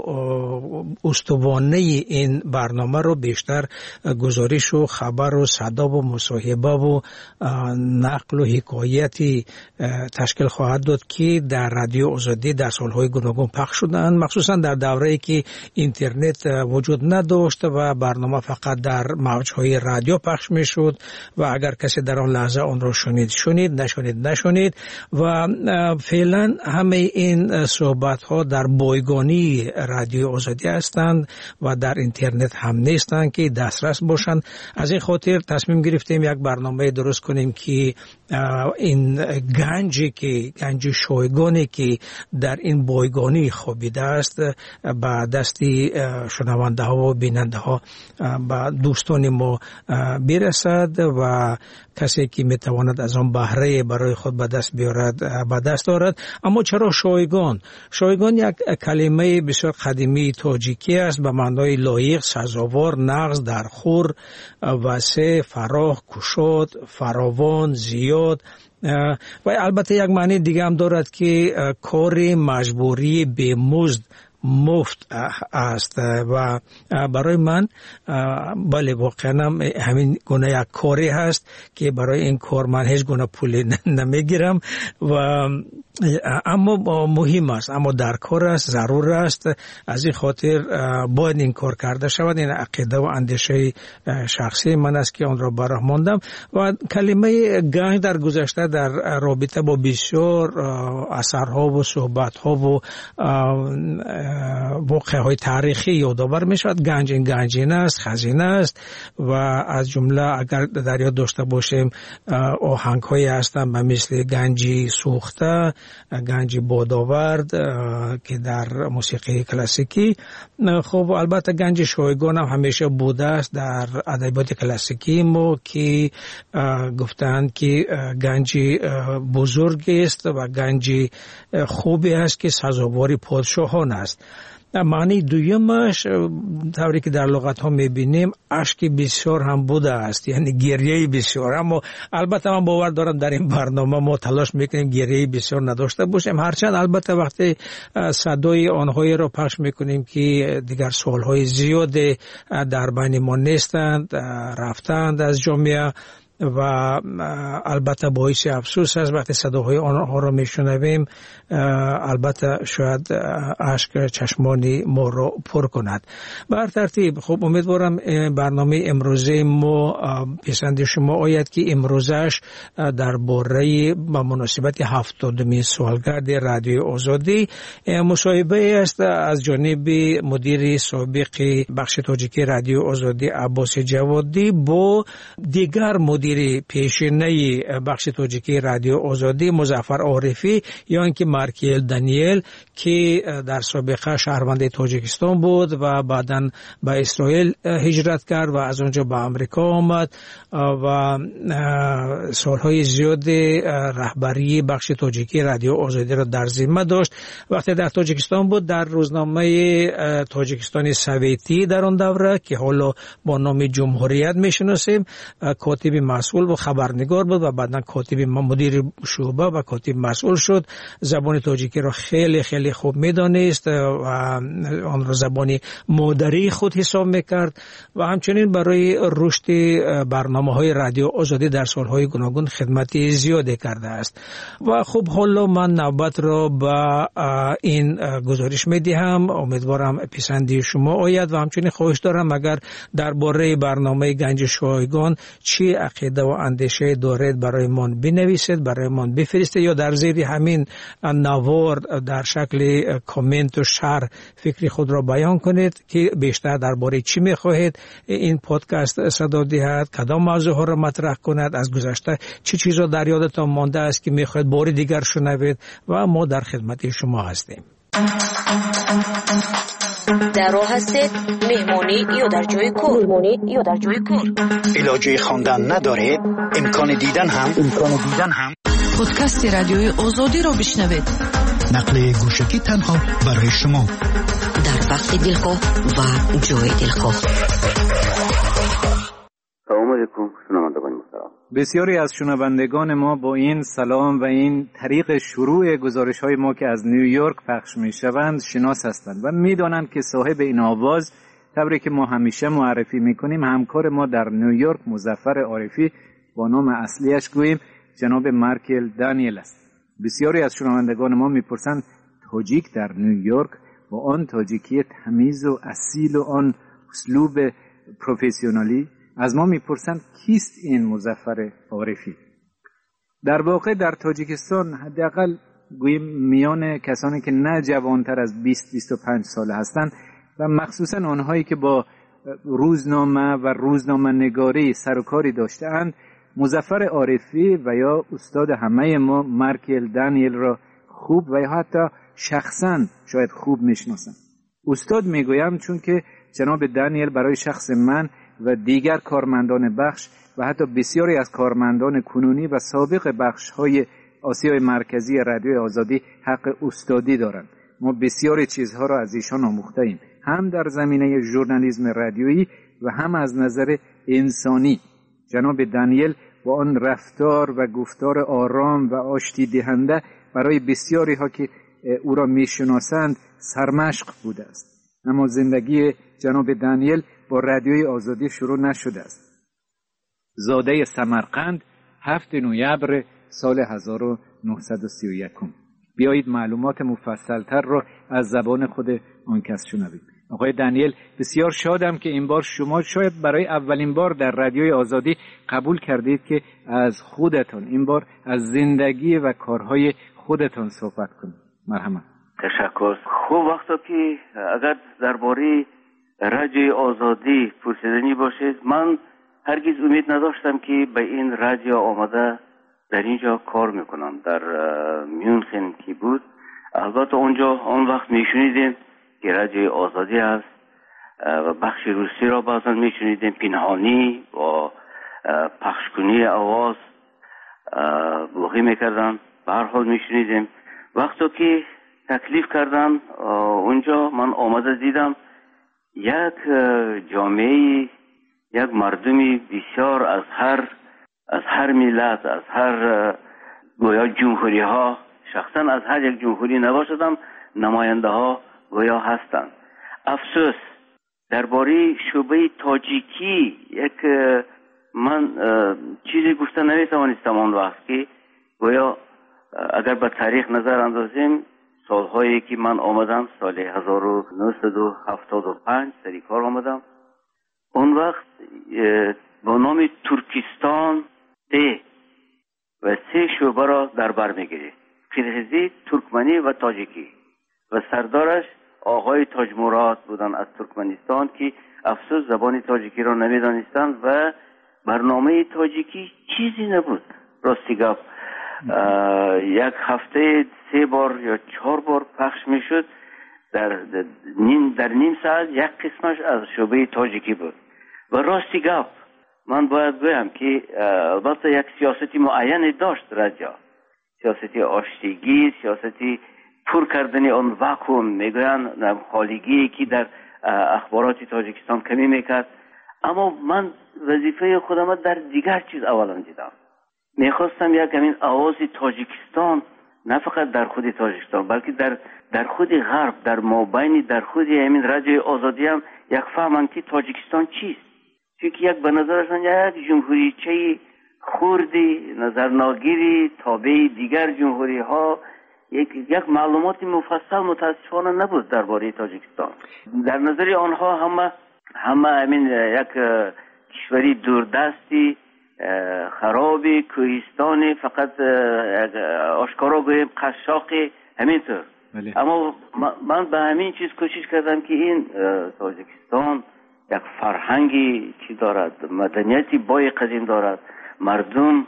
استوانه این برنامه رو بیشتر گزارش و خبر و صدا و مصاحبه و نقل و حکایتی تشکیل خواهد داد که در رادیو آزادی در سالهای گوناگون پخش شدند، مخصوصا در دوره‌ای که اینترنت وجود نداشت و برنامه فقط در موج‌های رادیو پخش می شد و اگر کسی در آن لحظه آن را شنید شنید، نشنید نشنید. و فعلا همه این صحبت ها در بایگانی رادیو آزادی هستند و در اینترنت هم نیستند که دسترس باشند. از این خاطر تصمیم گرفتیم یک برنامه درست کنیم که این گنجی که گنج شایگانی که در این بایگانی خوابیده است به دستی شنونده ها و بیننده ها و دوستان ما برسد و کسی که میتواند از آن بهره برای خود به دست بیارد به دست دارد. اما چرا شایگان؟ شایگان یک کلمه بسیار قدیمی تاجیکی است به معنای لایق، سزاوار، نغز، درخور، وسع، فراخ، گشاد، فراوان، زیاد. و البته یک معنی دیگه هم دارد که کار مجبوری به مزد مفت است و برای من بله واقعا همین گونه یک کاری هست که برای این کار من هیچ گونه پولی نمیگیرم و اما مهم است، اما در کار است، ضرور است. از این خاطر باید این کار کرده شود. این عقیده و اندیشه شخصی من است که آن را براه ماندم. و کلمه گنج در گذشته در رابطه با بسیار اثرها و صحبتها و واقعه های تاریخی یادآور می شود. گنج این گنجینه است، خزینه است و از جمله اگر در یاد داشته باشیم آهنگ هایی هستند به مثل گنجی سوخته، گنجی بادآورد که در موسیقی کلاسیکی. خب البته گنج شایگان هم همیشه بوده است در ادبیات کلاسیکی ما که گفتند که گنجی بزرگ است و گنجی خوبی است که سزاوار پادشاهان است. معنی دویمش طوری که در لغت ها میبینیم اشک بسیار هم بوده است، یعنی گریه بسیار. اما البته من باور دارم در این برنامه ما تلاش میکنیم گریه بسیار نداشته باشیم، هرچند البته وقتی صدای آنهایی را پخش میکنیم که دیگر سالهای زیاده در بین ما نیستند، رفتند از جامعه و البته باعث افسوس است وقتی صداهای آنها را میشنویم. البته شاید اشک چشمان ما را پر کند. بر ترتیب خب امیدوارم برنامه امروزه ما پسند شما آید که امروزش درباره با مناسبت هفتادمین سالگرد رادیوی آزادی مصاحبه است از جانب مدیر سابق بخش تاجیکی رادیو آزادی عباس جوادی با دیگر مدیر پیشینه بخش تاجیکی رادیو آزادی مظفر عارفی یا اینکه مارکیل دانیل که در سابقه شهروند تاجیکستان بود و بعداً به اسرائیل هجرت کرد و از اونجا به آمریکا آمد و سالهای زیاد رهبری بخش تاجیکی رادیو آزادی را در ذمه داشت. وقتی در تاجیکستان بود در روزنامه تاجیکستان سویتی در آن دوره که حالا با نام جمهوریت میشناسیم کاتب مسئول و خبرنگار بود و بعداً کاتب مدیر شعبه و کاتب مسئول شد. زبان تاجیکی را خیلی خیلی خوب میدانست و آن را زبان مادری خود حساب میکرد و همچنین برای رشد برنامه‌های رادیو آزادی در سالهای گوناگون خدمت زیادی کرده است. و خب حالا من نوبت را به این گزارش میدهم، امیدوارم پسندی شما آید و همچنین خواهش دارم اگر درباره برنامه گنج شایگان چی عقیده و اندیشه دارید برای من بنویسید، برای من بفرستید یا در زیر همین نوار در شکل کامنت و شرح فکری خود را بیان کنید که بیشتر درباره چی میخواهید این پادکست صدا دهد، کدام موضوع ها را مطرح کند، از گذشته چه چیزا در یادتان مانده است که میخواهید بار دیگر شنوید و ما در خدمت شما هستیم. در راه هستید مهمانی یا در جای کار مهمانی یا در جای کار علاجه خواندن نداره امکان دیدن هم امکان دیدن هم پادکست رادیوی آزادی را بشنوید. نقل گوشکی تنها برای شما در وقت دلخواه و جای دلخواه. سلام علیکم شنوندگان محترم. بسیاری از شنوندگان ما با این سلام و این طریق شروع گزارش های ما که از نیویورک پخش می شوند شناس هستند و می دانند که صاحب این آواز طوری که ما همیشه معرفی می کنیم همکار ما در نیویورک مظفر عارفی با نام اصلیش گوییم جناب مارکیل دانیل است. بسیاری از شنوندگان ما می پرسند تاجیک در نیویورک با آن تاجیکی تمیز و اصیل و آن اسلوب پروفسیونالی از ما میپرسند کیست این مظفر عارفی. در واقع در تاجیکستان حداقل گوییم میان کسانی که نه جوانتر از بیست بیست و پنج ساله هستند و مخصوصا آنهایی که با روزنامه و روزنامه نگاری سر و کاری داشته‌اند مظفر عارفی و یا استاد همه ما مارکیل دانیل را خوب و یا حتی شخصا شاید خوب میشناسند. استاد میگویم چون که جناب دانیل برای شخص من و دیگر کارمندان بخش و حتی بسیاری از کارمندان کنونی و سابق بخش‌های آسیای مرکزی رادیوی آزادی حق استادی دارند. ما بسیاری چیزها را از ایشان آموخته‌ایم، هم در زمینه ژورنالیسم رادیویی و هم از نظر انسانی. جناب دانیل با آن رفتار و گفتار آرام و آشتی دهنده برای بسیاری ها که او را میشناسند سرمشق بوده است. اما زندگی جناب دانیل با رادیوی آزادی شروع نشده است. زاده سمرقند هفتم نوامبر سال هزار و نهصد و سی و یک بیایید معلومات مفصلتر را از زبان خود آن کس شنویم. آقای دنیل، بسیار شادم که این بار شما شاید برای اولین بار در رادیوی آزادی قبول کردید که از خودتان این بار از زندگی و کارهای خودتان صحبت کنید. مرحبا. تشکر. خوب وقتا که اگر درباره رادیوی آزادی پرسیدنی باشید، من هرگز امید نداشتم که به این رادیو آمده در اینجا کار میکنم. در میونخن که بود، البته اونجا آن وقت میشنیدیم که رادیوی آزادی است و بخش روسی را بعضا میشنیدیم پنهانی و پخشکنی آواز بلوغی میکردن. به هر حال میشنیدیم. وقتی که تکلیف کردن اونجا، من آمده دیدم یک جامعه، یک مردمی بسیار از هر از هر ملت، از هر گویا جمهوری ها، شخصا از هر یک جمهوری نباشدم، نماینده ها گویا هستند. افسوس درباره شعبه تاجیکی یک من چیزی گفته نمیتوانستم آن وقت که گویا اگر به تاریخ نظر اندازیم، سالهایی که من آمدم، سال هزار و نهصد و هفتاد و پنج سری کار آمدم، اون وقت با نام ترکستان ده و سه شعبه را در بر میگیرید: قرغیزی، ترکمنی و تاجیکی، و سردارش آقای تاج مراد بودن از ترکمنستان که افسوس زبان تاجیکی را نمیدانستند و برنامه تاجیکی چیزی نبود. راستی گفت یک هفته سه بار یا چهار بار پخش میشد. در نیم در نیم ساعت یک قسمش از شعبه تاجیکی بود. و راستی گفت من باید بگم که البته یک سیاستی معین داشت رادیو، سیاستی آشتیگی، سیاستی پر کردن آن واکوم، میگویند خالیگی که در اخبارات تاجیکستان کمی میکرد. اما من وظیفه خودم در دیگر چیز اولا دیدم. میخواستم یک همین آواز تاجیکستان نه فقط در خود تاجیکستان بلکه در در خود غرب، در مابین در خود همین رادیوی آزادی هم یک فهمن که تاجیکستان چیست. چون یک به نظرشان یک جمهوریچه خوردی، نظرناگیری، تابع دیگر جمهوری ها، یک یک معلومات مفصل متاسفانه نبود درباره تاجیکستان. در نظر آنها همه همه همین یک کشوری دوردستی، خرابی، کوهستانی، فقط آشکارا گویم قشاقی، همینطور. اما من به همین چیز کوشش کردم که این تاجیکستان یک فرهنگی که دارد، مدنیتی بای قدیم دارد، مردم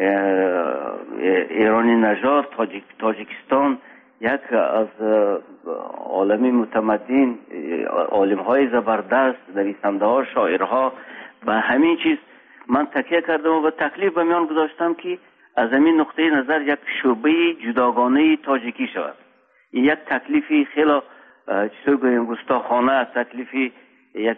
ایرانی نژاد، تاجیک تاجیکستان یک از عالمی متمدن، عالم های زبردست، نویسنده ها، شاعرها، و همین چیز من تکیه کردم و تکلیف به میان گذاشتم که از همین نقطه نظر یک شعبه جداگانه تاجیکی شود. این یک تکلیفی خیلی چطور گویم گستاخانه، تکلیفی یک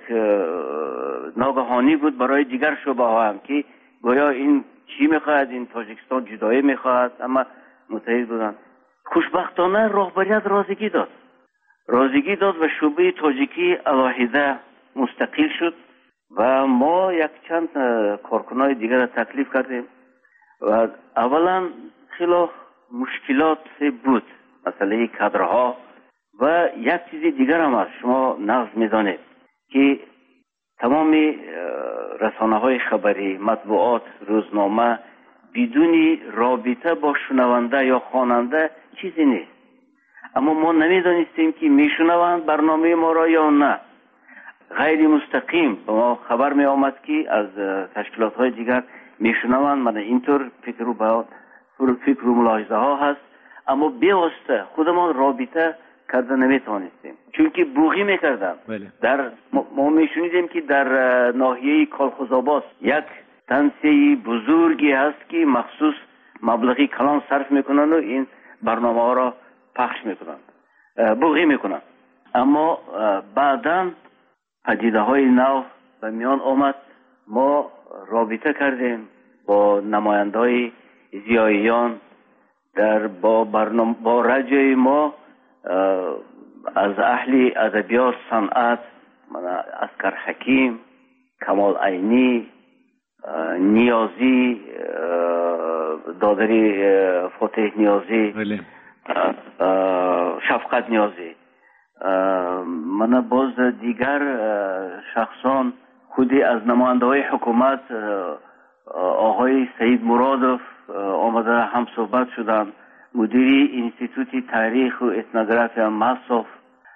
ناگهانی بود برای دیگر شعبه ها هم که گویا این چی میخواهد، این تاجیکستان جدایی میخواهد، اما متحد بودن. خوشبختانه رهبریت رازگی داد رازگی داد و شعبه تاجیکی علاهیده مستقل شد و ما یک چند کارکنای دیگر را تکلیف کردیم و اولا خیلی مشکلات بود، مسئله کادرها، و یک چیز دیگر هم هست. شما نقض میدانید که تمام رسانه های خبری، مطبوعات، روزنامه بدون رابطه با شنونده یا خواننده چیزی نیست. اما ما نمیدانستیم که میشنوند برنامه ما را یا نه. غیر مستقیم به ما خبر می آمد که از تشکیلات های دیگر میشنوند. من اینطور فکر و فکر و ملاحظه ها هست، اما بیواسطه خودمان رابطه کرده نمیتوانستیم، چون که بوغی میکردن. در ما میشنیدیم که در ناحیه کالخوزآباد یک تنسیه بزرگی هست که مخصوص مبلغی کلان صرف میکنن و این برنامه ها را پخش میکنن، بوغی میکنن. اما بعداً پدیده های نو به میان آمد. ما رابطه کردیم با نماینده های زیاییان در با برنامه با رادیوی ما، از اهل ادبیات، صنعت، اسکر حکیم، کمال عینی، نیازی، دادری فتح نیازی، شفقت نیازی. من باز دیگر شخصان خودی از نماینده های حکومت آقای سید مرادوف آمده هم صحبت شدن، مدیری انستیتوت تاریخ و اتنوگرافی ماسوف،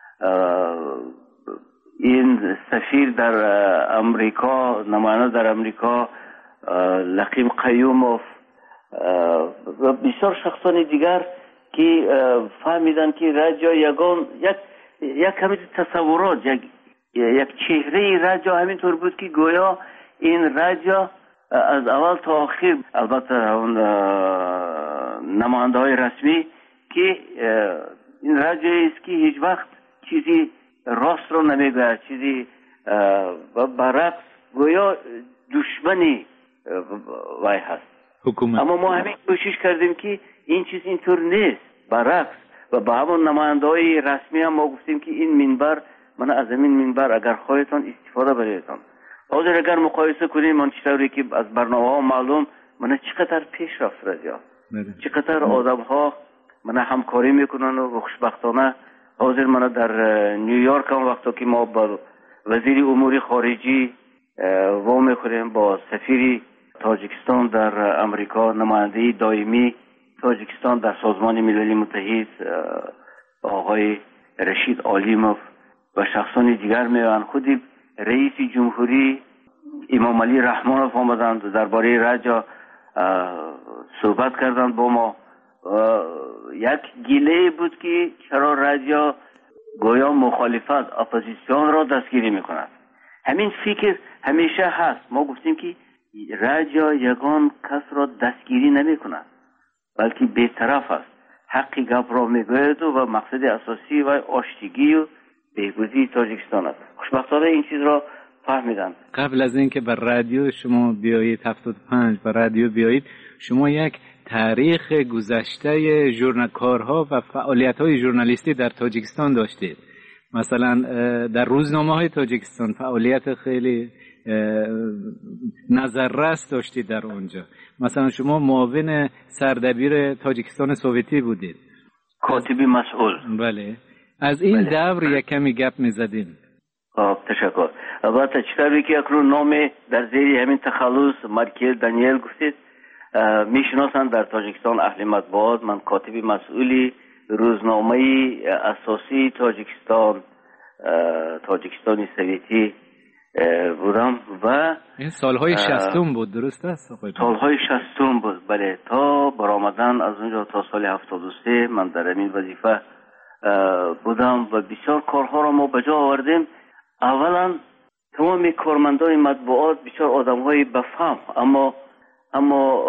این سفیر در امریکا، نماینده در امریکا لقیم قیوموف و بسیار شخصان دیگر که فهمیدن که رادیو یگان یک یک همین تصورات، یک یک چهره رادیو همینطور بود که گویا این رادیو از اول تا آخر، البته اون نماینده های رسمی، که این رادیو است که هیچ وقت چیزی راست رو نمیگه، چیزی برعکس گویا دشمنی وای هست حکومت. اما ما همین کوشش کردیم که این چیز اینطور نیست، برعکس. و با همون نماینده های رسمی هم ما گفتیم که این منبر، من از این منبر اگر خواهیتان استفاده بریدتان. حاضر اگر مقایسه کنیم من چطوری که از برنامه ها معلوم من چقدر پیش رفت رادیو، چقدر آدم ها من همکاری میکنن و خوشبختانه حاضر من در نیویورک هم وقتی که ما با وزیر امور خارجی و میخوریم، با سفیر تاجیکستان در امریکا، نماینده دائمی تاجیکستان در سازمان ملل متحد آقای رشید علیموف و شخصان دیگر میان، خودی رئیس جمهوری امام علی رحمانوف آمدند درباره رادیو صحبت کردند با ما. یک گیله بود که چرا رادیو گویا مخالفت اپوزیسیون را دستگیری میکند. همین فکر همیشه هست. ما گفتیم که رادیو یگان کس را دستگیری نمیکند، بلکه بی‌طرف است، حقی گپ را میگوید و مقصد اساسی و آشتگی و بهبودی تاجیکستان است. خوشبختانه این چیز را فهمیدن. قبل از اینکه بر رادیو شما بیایید هفتاد و پنج بر رادیو بیایید، شما یک تاریخ گذشته ژورنالکارها و فعالیت‌های ژورنالیستی در تاجیکستان داشتید. مثلا در روزنامه‌های تاجیکستان فعالیت خیلی نظررس داشتید در اونجا. مثلا شما معاون سردبیر تاجیکستان سوویتی بودید، کاتبی مسئول. بله. از این بله. دور یک کمی گپ می‌زدیم. خب تشکر. البته چطوری که اکنون نام در زیر همین تخلص مارکل دانیل گفتید میشناسند در تاجیکستان اهل مطبوعات. من کاتبی مسئولی روزنامه اساسی تاجیکستان تاجیکستان سوویتی بودم و این سالهای شصتم بود، درست است؟ سالهای شصتم بود، بله. تا برآمدن از اونجا تا سال هفتاد و سه من در این وظیفه بودم و بسیار کارها را ما به جا آوردیم. اولا تمام کارمندان مطبوعات بسیار آدم‌های بفهم، اما اما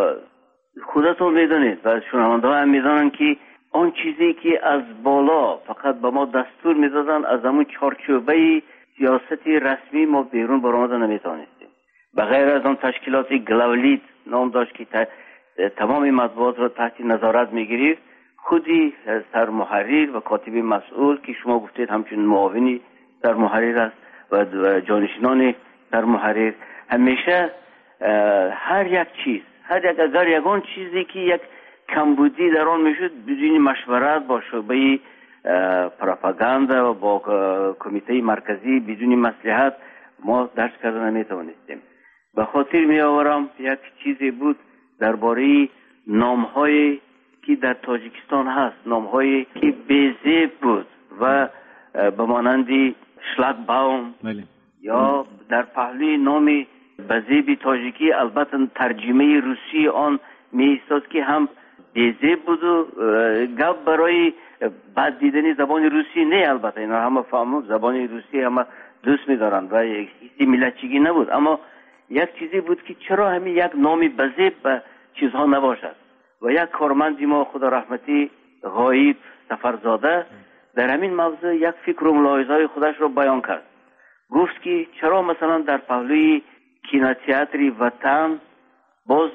خودتون میدونید و شنونده‌ها هم میدونن که آن چیزی که از بالا فقط به ما دستور میدادن، از همون چارچوبه سیاستی رسمی ما بیرون برآمدن نمیتونستیم. بغیر از آن تشکیلات گلاولیت نام داشت که تمام مطبوعات را تحت نظارت میگرفت. خودی سرمحرر و کاتب مسئول که شما گفتید همچون معاونی سرمحرر است و جانشینان سرمحرر همیشه هر یک چیز، هر یک اگر یگان چیزی که یک کمبودی در آن میشد بدون مشورت با شعبه پروپاگاندا و با کمیته مرکزی بدون مصلحت ما درس کردن نمیتوانستیم. به خاطر می آورم یک چیزی بود درباره نام‌های که در تاجیکستان هست، نام‌هایی که بی‌زیب بود و به مانند شلاگباوم یا در پهلوی نام بزیب تاجیکی البته ترجمه روسی آن می ایستاد که هم بی‌زیب بود و گپ برای بد دیدن زبان روسی نه. البته اینا همه فهمون زبان روسی همه دوست می‌دارن و هیچ ملتچگی نبود، اما یک چیزی بود که چرا همین یک نام بزیب به چیزها نباشد. و یک کارمند ما خدا رحمتی غایب سفرزاده در همین موضوع یک فکر و ملاحظه‌های خودش را بیان کرد. گفت که چرا مثلا در پهلوی کینوتئاتر وطن باز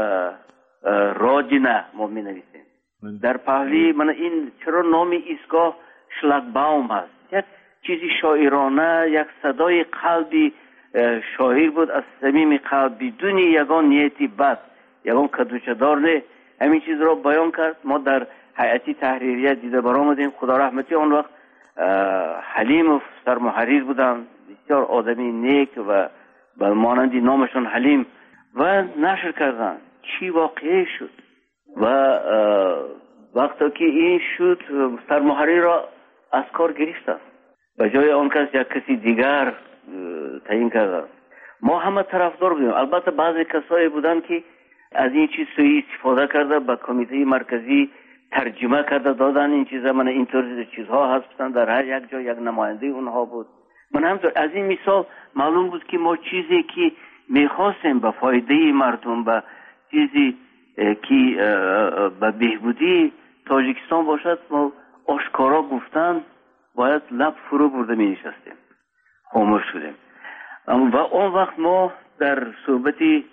رادینه ما می نویسیم، در پهلوی من این چرا نام ایستگاه شلاگباوم هست. یک چیزی شاعرانه، یک صدای قلبی شاعر بود از صمیم قلب بدون یگان نیتی بد، یگان کدوچه دار نه. همین چیز را بیان کرد. ما در هیئتی تحریریه دیده برآمدیم. خدا رحمتی اون وقت حلیم سرمحریر بودن، بسیار آدمی نیک و به مانندی نامشون حلیم، و نشر کردن چی واقعی شد. و وقتی که این شد سرمحریر را از کار گرفتن، به جای آن کس یک کسی دیگر تعیین کردن. ما همه طرفدار بودیم. البته بعضی کسایی بودن که از این چیز سوی استفاده کرده به کمیته مرکزی ترجمه کرده دادن این چیزا. من اینطور چیزها هستن در هر یک جا یک نماینده اونها بود. من همطور از این مثال معلوم بود که ما چیزی که میخواستیم به فایده مردم، به چیزی که به بهبودی تاجیکستان باشد، ما آشکارا گفتن باید لب فرو برده می نشستیم، خاموش شدیم. و اون وقت ما در صحبت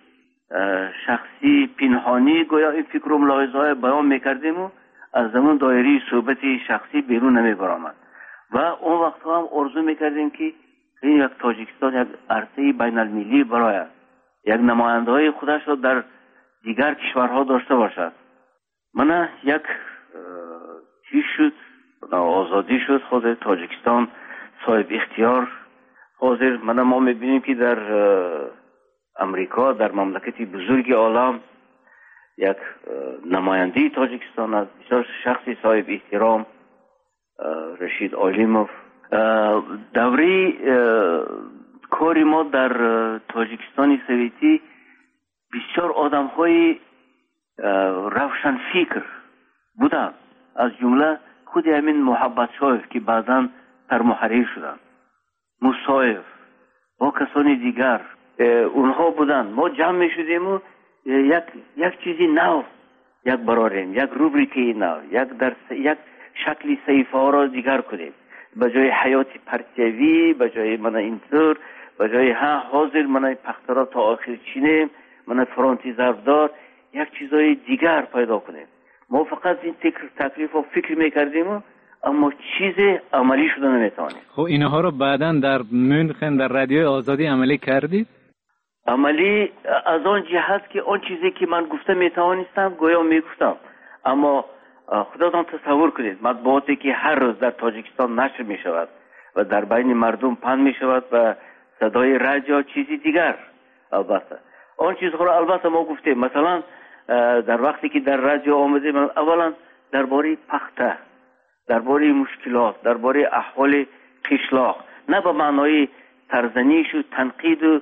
شخصی پنهانی گویا این فکر و ملاحظه های بیان میکردیم و از زمان دایره صحبت شخصی بیرون نمی برآمد. و اون وقت هم آرزو میکردیم که این یک تاجیکستان یک عرصه بین المللی برای یک نماینده های خودش را در دیگر کشورها داشته باشد. من یک چیز شد، آزادی شد، خود تاجیکستان صاحب اختیار. حاضر من ما میبینیم که در امریکا، در مملکتی بزرگ عالم، یک نماینده تاجیکستان از بسیار شخصی صاحب احترام، رشید آلیموف. دوره کاری ما در تاجیکستان سویتی بسیار آدم های روشن فکر بودن، از جمله خود همین محبت شایف که بعداً سرمحریر شدن، مصایف و کسانی دیگر اونها بودن. ما جمع می شدیم و یک یک چیزی نو یک براریم، یک روبریکی نو، یک در یک شکلی صحیفه ها را دیگر کنیم. به جای حیات پرتیوی، به جای من اینطور، به جای ها حاضر من پخترا تا آخر چینیم، من فرانتی ضربدار، یک چیزای دیگر پیدا کنیم. ما فقط این فکر تکلیف و فکر میکردیم، اما چیز عملی شده نمیتوانیم. خب اینها رو بعداً در مونخن در رادیو آزادی عملی کردید؟ عملی از آن جهت که آن چیزی که من گفته میتوانستم گویا میگفتم. اما خودتان تصور کنید مطبوعاتی که هر روز در تاجیکستان نشر میشود و در بین مردم پخش میشود و صدای رادیو چیزی دیگر، البته آن چیزها را البته ما گفتیم. مثلا در وقتی که در رادیو آمدیم، اولا درباره پخته، درباره مشکلات، درباره احوال قشلاق، نه به معنای سرزنش و تنقید و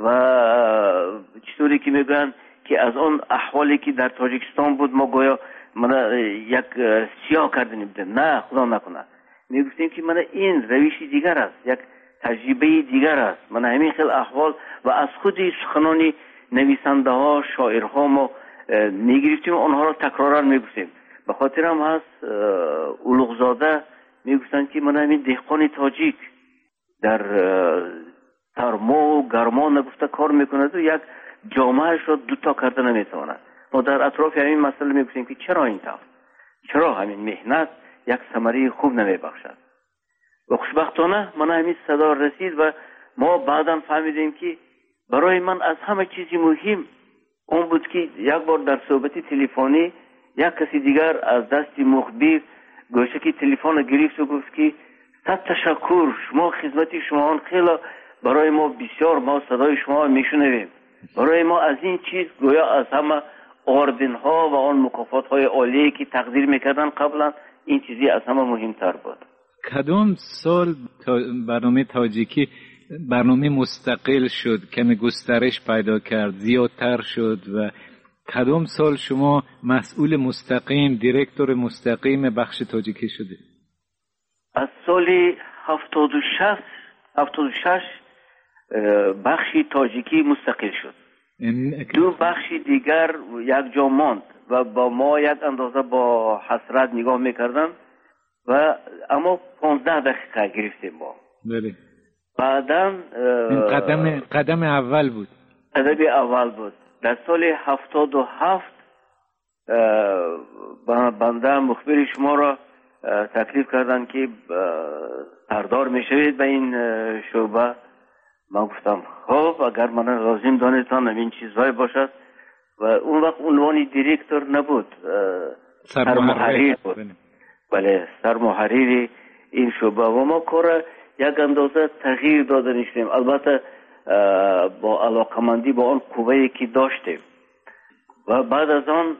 چطوری که میگن که از آن احوالی که در تاجیکستان بود ما گویا من یک سیاه کردیم. نه، خدا نکنه. میگفتیم که من این روشی دیگر است، یک تجربه دیگر است. من همین خیلی احوال و از خود سخنانی نویسنده ها، شاعرها ما میگرفتیم، آنها را تکرارا میگفتیم. به خاطر هم هست اولوغزاده میگفتن که من همین دهقان تاجیک در سرما و گرما نگفته کار میکند و یک جامعهش را دوتا کرده نمیتواند. ما در اطراف همین مسئله میگفتیم که چرا این طور، چرا همین مهنت یک ثمره خوب نمیبخشد. و خوشبختانه من همین صدا رسید و ما بعدا فهمیدیم که برای من از همه چیزی مهم اون بود که یک بار در صحبت تلفنی یک کسی دیگر از دست مخبر گوشه که تلفن گرفت و گفت که صد تشکر، شما خدمت شما خیلی برای ما بسیار، ما صدای شما میشنویم. برای ما از این چیز گویا از همه آردن ها و آن مکافات های عالی که تقدیر میکردن قبلا این چیزی از همه مهمتر بود. کدام سال برنامه تاجیکی برنامه مستقل شد، کمی گسترش پیدا کرد، زیادتر شد و کدام سال شما مسئول مستقیم، دیرکتور مستقیم بخش تاجیکی شده؟ از سال هفتاد و شش هفتاد و شش بخشی تاجیکی مستقل شد. دو بخشی دیگر یک جا ماند و با ما یک اندازه با حسرت نگاه میکردن و اما پانزده دقیقه گرفتیم با. بله. بعداً قدم قدم اول بود. قدم اول بود. در سال هفتاد و هفت بنده مخبر شما را تکلیف کردن که سردار میشوید به این شعبه. من گفتم خب اگر من لازم دانستم این چیزهای باشد و اون وقت عنوان دیرکتور نبود، سرمحریر بود. بله سرمحریر این شعبه و ما کار یک اندازه تغییر داده نیستیم. البته با علاقمندی با آن قوه‌ای که داشتیم و بعد از آن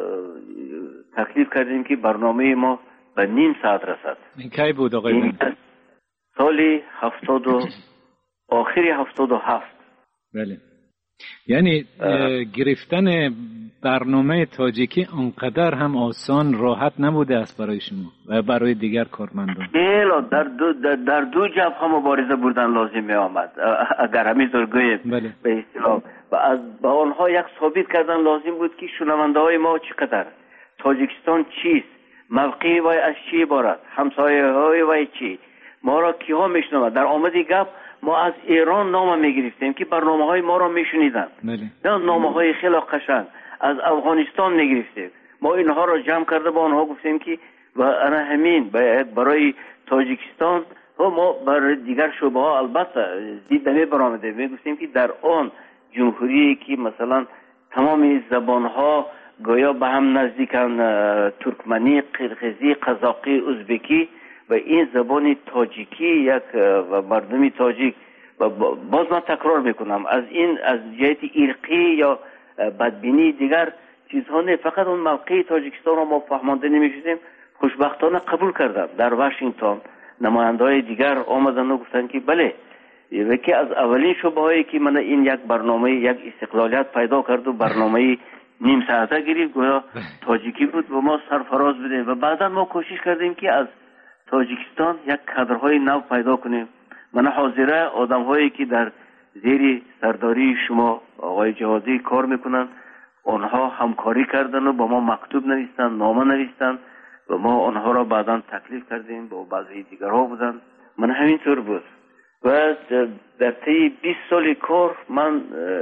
تکلیف کردیم که برنامه ما به نیم ساعت رسد. این کی بود آقای بنی؟ سالی هفتاد و آخری هفتاد و هفت. بله. یعنی گرفتن برنامه تاجیکی انقدر هم آسان راحت نبوده است برای شما و برای دیگر کارمندان. بله در دو در, در دو جبهه مبارزه بودن لازم می آمد اگر همینطور گوییم. بله. به اصطلاح و از با آنها یک ثابت کردن لازم بود که شنونده های ما چقدر تاجیکستان چیست، موقعی وای از چی عبارت، همسایه های وای چی، ما را کیها میشنوند. در آمد گپ ما از ایران نام میگرفتیم که برنامه های ما را میشنیدن، نه نامه های خیلی قشنگ. از افغانستان میگرفتیم، ما اینها را جمع کرده با آنها گفتیم که و انا همین برای تاجیکستان و ما برای دیگر شعبه ها البته دید نمی برآمده. میگفتیم که در آن جمهوری که مثلا تمام زبان ها گویا به هم نزدیکن، ترکمنی، قرقیزی، قزاقی، ازبکی و این زبان تاجیکی یک و مردمی تاجیک و باز من تکرار میکنم از این از جهت ارقی یا بدبینی دیگر چیزها نه، فقط اون موقع تاجیکستان رو ما فهمانده نمیشدیم. خوشبختانه قبول کردم. در واشنگتن نماینده‌های دیگر آمدن و گفتن که بله یکی از اولین شعبه هایی که من این یک برنامه یک استقلالیت پیدا کرد و برنامه نیم ساعته گرفت گویا تاجیکی بود و ما سرفراز بودیم و بعدا ما کوشش کردیم که از تاجیکستان یک کادرهای نو پیدا کنیم. من حاضره آدم هایی که در زیر سرداری شما آقای جهادی کار میکنن آنها همکاری کردن و با ما مکتوب نوشتن، نامه نوشتن و ما آنها را بعدا تکلیف کردیم با بعضی دیگرها بودن. من همینطور بود و در طی بیست سال کار من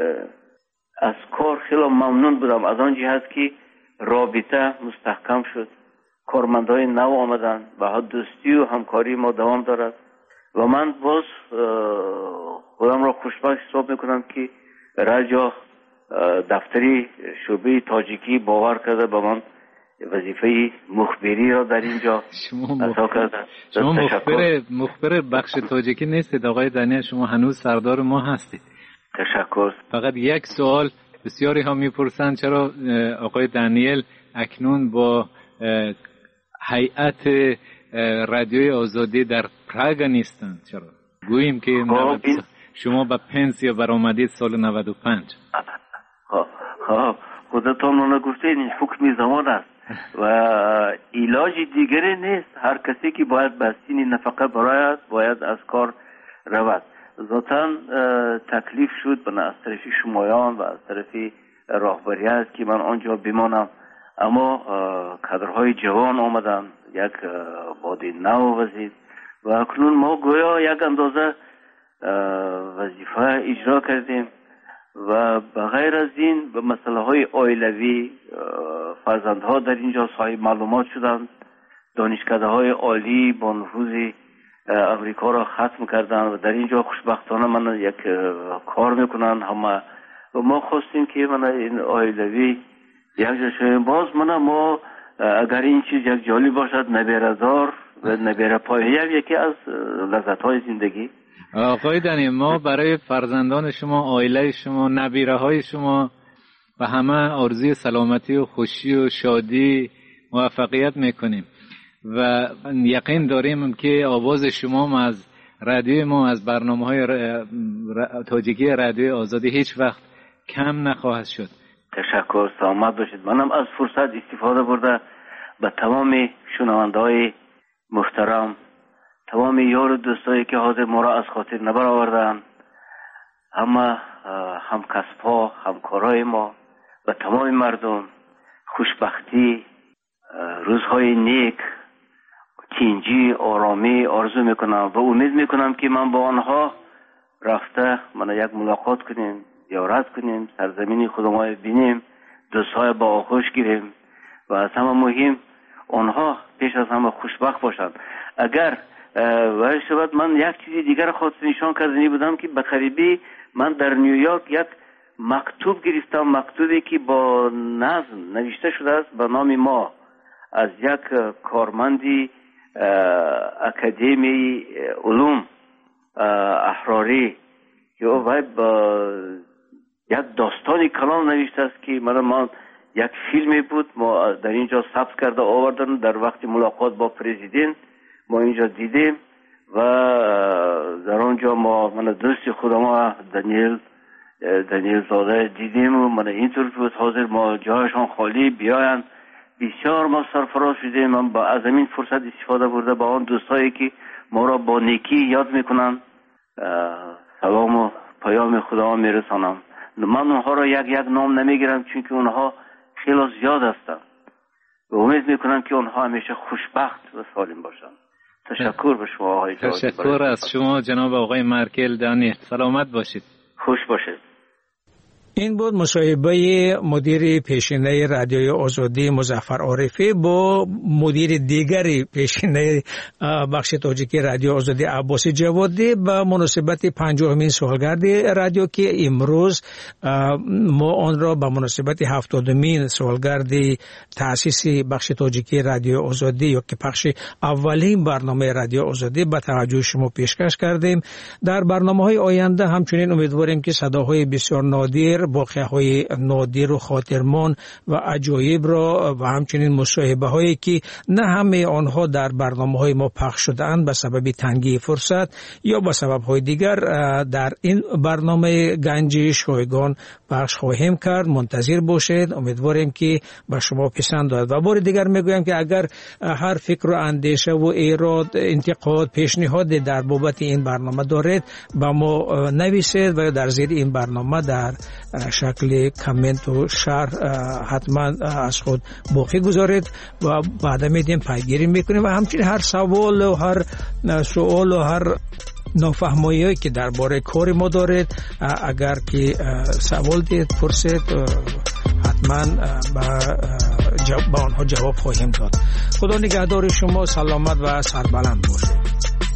از کار خیلی ممنون بودم از آن جهت که رابطه مستحکم شد، کارمندای نو آمدن و دوستی و همکاری ما دوام دارد و من باز خودم را خوشبخت حساب میکنم که رجا دفتری شعبه تاجیکی باور کرده به من وظیفه مخبری را در اینجا ادا کرده. شما مخبر مخبر بخش تاجیکی نیستید آقای دانیل، شما هنوز سردار ما هستید. تشکر. فقط یک سوال بسیاری ها میپرسند چرا آقای دانیل اکنون با هیئت رادیوی آزادی در پراگ نیستند؟ چرا گوییم که شما به پنسیا برآمدید سال نود و پنج. ها خودتون اون گفتید این حکم زمان است و علاج دیگری نیست. هر کسی که باید به سین نفقه برآید باید از کار رود. ذاتاً تکلیف شد به از طرف شمایان و از طرف راهبریت که من آنجا بمانم، اما کادرهای جوان آمدن، یک باد نو وزید و اکنون ما گویا یک اندازه وظیفه اجرا کردیم و بغیر از این به مسئله های عائلوی فرزندها در اینجا صاحب معلومات شدند، دانشکده های عالی با نفوذ امریکا را ختم کردن و در اینجا خوشبختانه من یک کار میکنن همه و ما خواستیم که من این عائلوی یک جا باز من ما اگر این چیز یک جالی باشد نبیره دار و نبیره پایه یکی از لذت های زندگی. آقای دنی ما برای فرزندان شما، عائله شما، نبیره های شما و همه آرزوی سلامتی و خوشی و شادی موفقیت میکنیم و یقین داریم که آواز شما از رادیو ما از برنامه های تاجیکی رادیو آزادی هیچ وقت کم نخواهد شد. تشکر، سلامت باشید. منم از فرصت استفاده برده به تمام شنونده های محترم، تمام یار و دوستایی که حاضر ما را از خاطر نبر آوردن، همه هم کسب‌ها، همکارای ما و تمام مردم خوشبختی، روزهای نیک، تینجی، آرامی آرزو میکنم و امید میکنم که من با آنها رفته من یک ملاقات کنیم، زیارت کنیم، سرزمین خودمان بینیم، دوستهای با آغوش گیریم و از همه مهم آنها پیش از همه خوشبخت باشند. اگر و شاید من یک چیزی دیگر خواست نشان کردنی بودم که به قریبی من در نیویورک یک مکتوب گرفتم، مکتوبی که با نظم نوشته شده است به نام ما از یک کارمندی اکادمی علوم احراری که او باید با یک داستانی کلان نوشته است که من ما یک فیلمی بود ما در اینجا ثبت کرده آوردن در وقت ملاقات با پرزیدنت ما اینجا دیدیم و در آنجا ما من دوست خودم دانیل دانیل زاده دیدیم و من اینطور بود حاضر ما جایشان خالی بیاین بسیار ما سرفراز شدیم. من با از این فرصت استفاده برده با آن دوستایی که ما را با نیکی یاد میکنن سلام و پیام خدا میرسانم. من اونها را یک یک نام نمیگیرم چون که اونها خیلی زیاد هستن و امید میکنم که اونها همیشه خوشبخت و سالم باشن. تشکر به شما آقای جوادی. تشکر از شما جناب آقای مارکل دانی. سلامت باشید. خوش باشید. این بود مصاحبه مدیر پیشینه رادیوی آزادی مظفر عارفی با مدیر دیگری پیشینه بخش تاجیکی رادیو آزادی عباس جوادی به مناسبت پنجاهمین سالگرد رادیو که امروز ما آن را به مناسبت هفتادمین سالگرد تأسیس بخش تاجیکی رادیو آزادی یا که پخش اولین برنامه رادیو آزادی به توجه شما پیشکش کردیم. در برنامه‌های آینده همچنین امیدواریم که صداهای بسیار نادر، واقعه‌های نادر و خاطرمان و عجایب را و همچنین مصاحبه هایی که نه همه آنها در برنامه‌های ما پخش شده‌اند به سبب تنگی فرصت یا به سبب‌های دیگر در این برنامه گنج شایگان پخش خواهیم کرد. منتظر باشید. امیدواریم که به شما پسند آید و بار دیگر میگویم که اگر هر فکر و اندیشه و ایراد، انتقاد، پیشنهاد در بابت این برنامه دارید با ما نویسید و در زیر این برنامه در شکل کامنت و شرح حتما از خود باقی گذارید و بعد میدیم پیگیری میکنیم و همچنین هر سوال و هر سوال و هر نافهمایی که درباره کار ما دارید اگر که سوال دید پرسید حتما با آنها جواب خواهیم داد. خدا نگهدار شما. سلامت و سربلند باشید.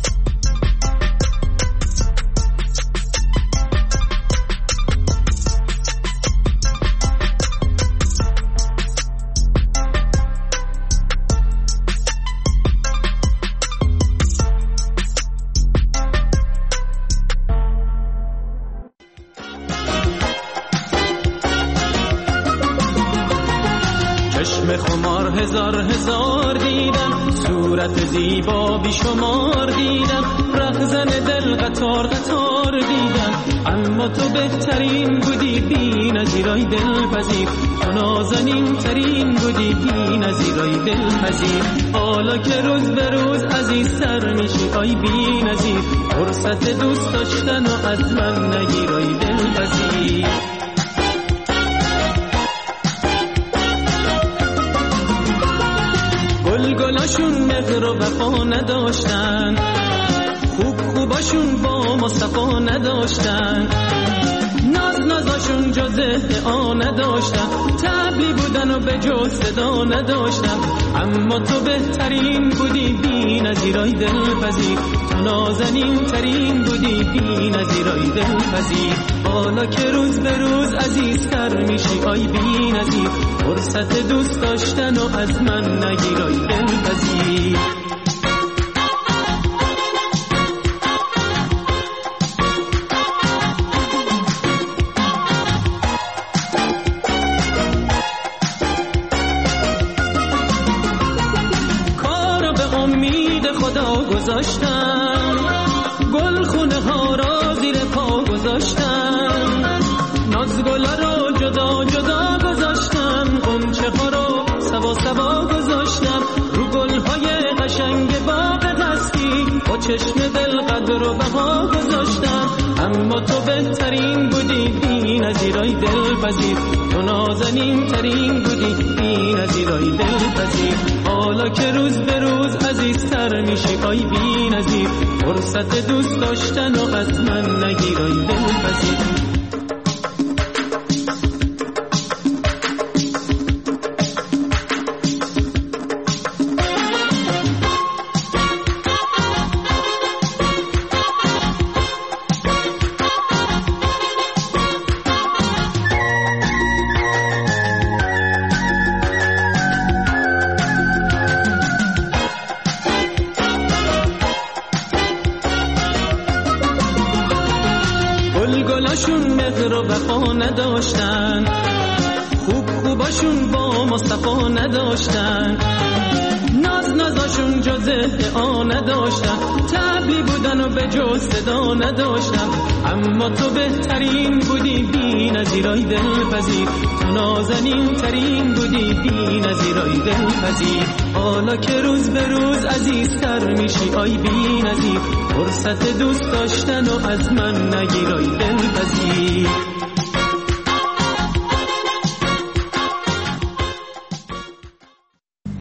هزار هزار دیدم صورت زیبا بی شمار دیدم رهزن دل قطار قطار دیدم اما تو بهترین بودی بی نظیرای دلپذیر تو نازنین ترین بودی بی نظیرای دلپذیر حالا که روز به روز عزیزتر میشی آی بی نظیر فرصت دوست داشتن و از من نگیرای دلپذیر گلگلاشون مهر و وفا نداشتن خوب خوباشون با مصطفی نداشتن ناز نازاشون جز ادعا نداشتن طبلی بودن و به جز صدا نداشتن اما تو بهترین بودی بی نظیرای دلپذیر تو نازنین ترین بودی بی نظیرای دلپذیر حالا که روز به روز عزیزتر میشی آی بی نظیر فرصت دوست داشتن و از من نگیرای دلپذیر کارو به امید خدا گذاشتم گل خونه ها را زیر پا گذاشتم ناز گلا رو جدا جدا گذاشتم غنچه ها رو سوا سوا گذاشتم رو گل های قشنگ باغ دستی با چشم دل قدر و بها گذاشتم اما تو بهترین بودی بی نظیرای دلپذیر تو نازنین ترین بودی بی نظیرای دلپذیر حالا که روز به روز عزیزتر میشی آی بی نظیر فرصت دوست داشتن و از من نگیرای دلپذیر خوباشون مهر و وفا نداشتن، خوب خوباشون با مصطفی نداشتن، ناز نازاشون جز ادعا نداشتن، طبلی بودن و به جز صدا نداشتن. اما تو بهترین بودی بی نظیرای دلپذیر، تو نازنین ترین بودی بی نظیرای دلپذیر. حالا که روز به روز عزیزتر میشی آی بی نظیر، فرصت دوست داشتن و از من نگیرای دلپذیر.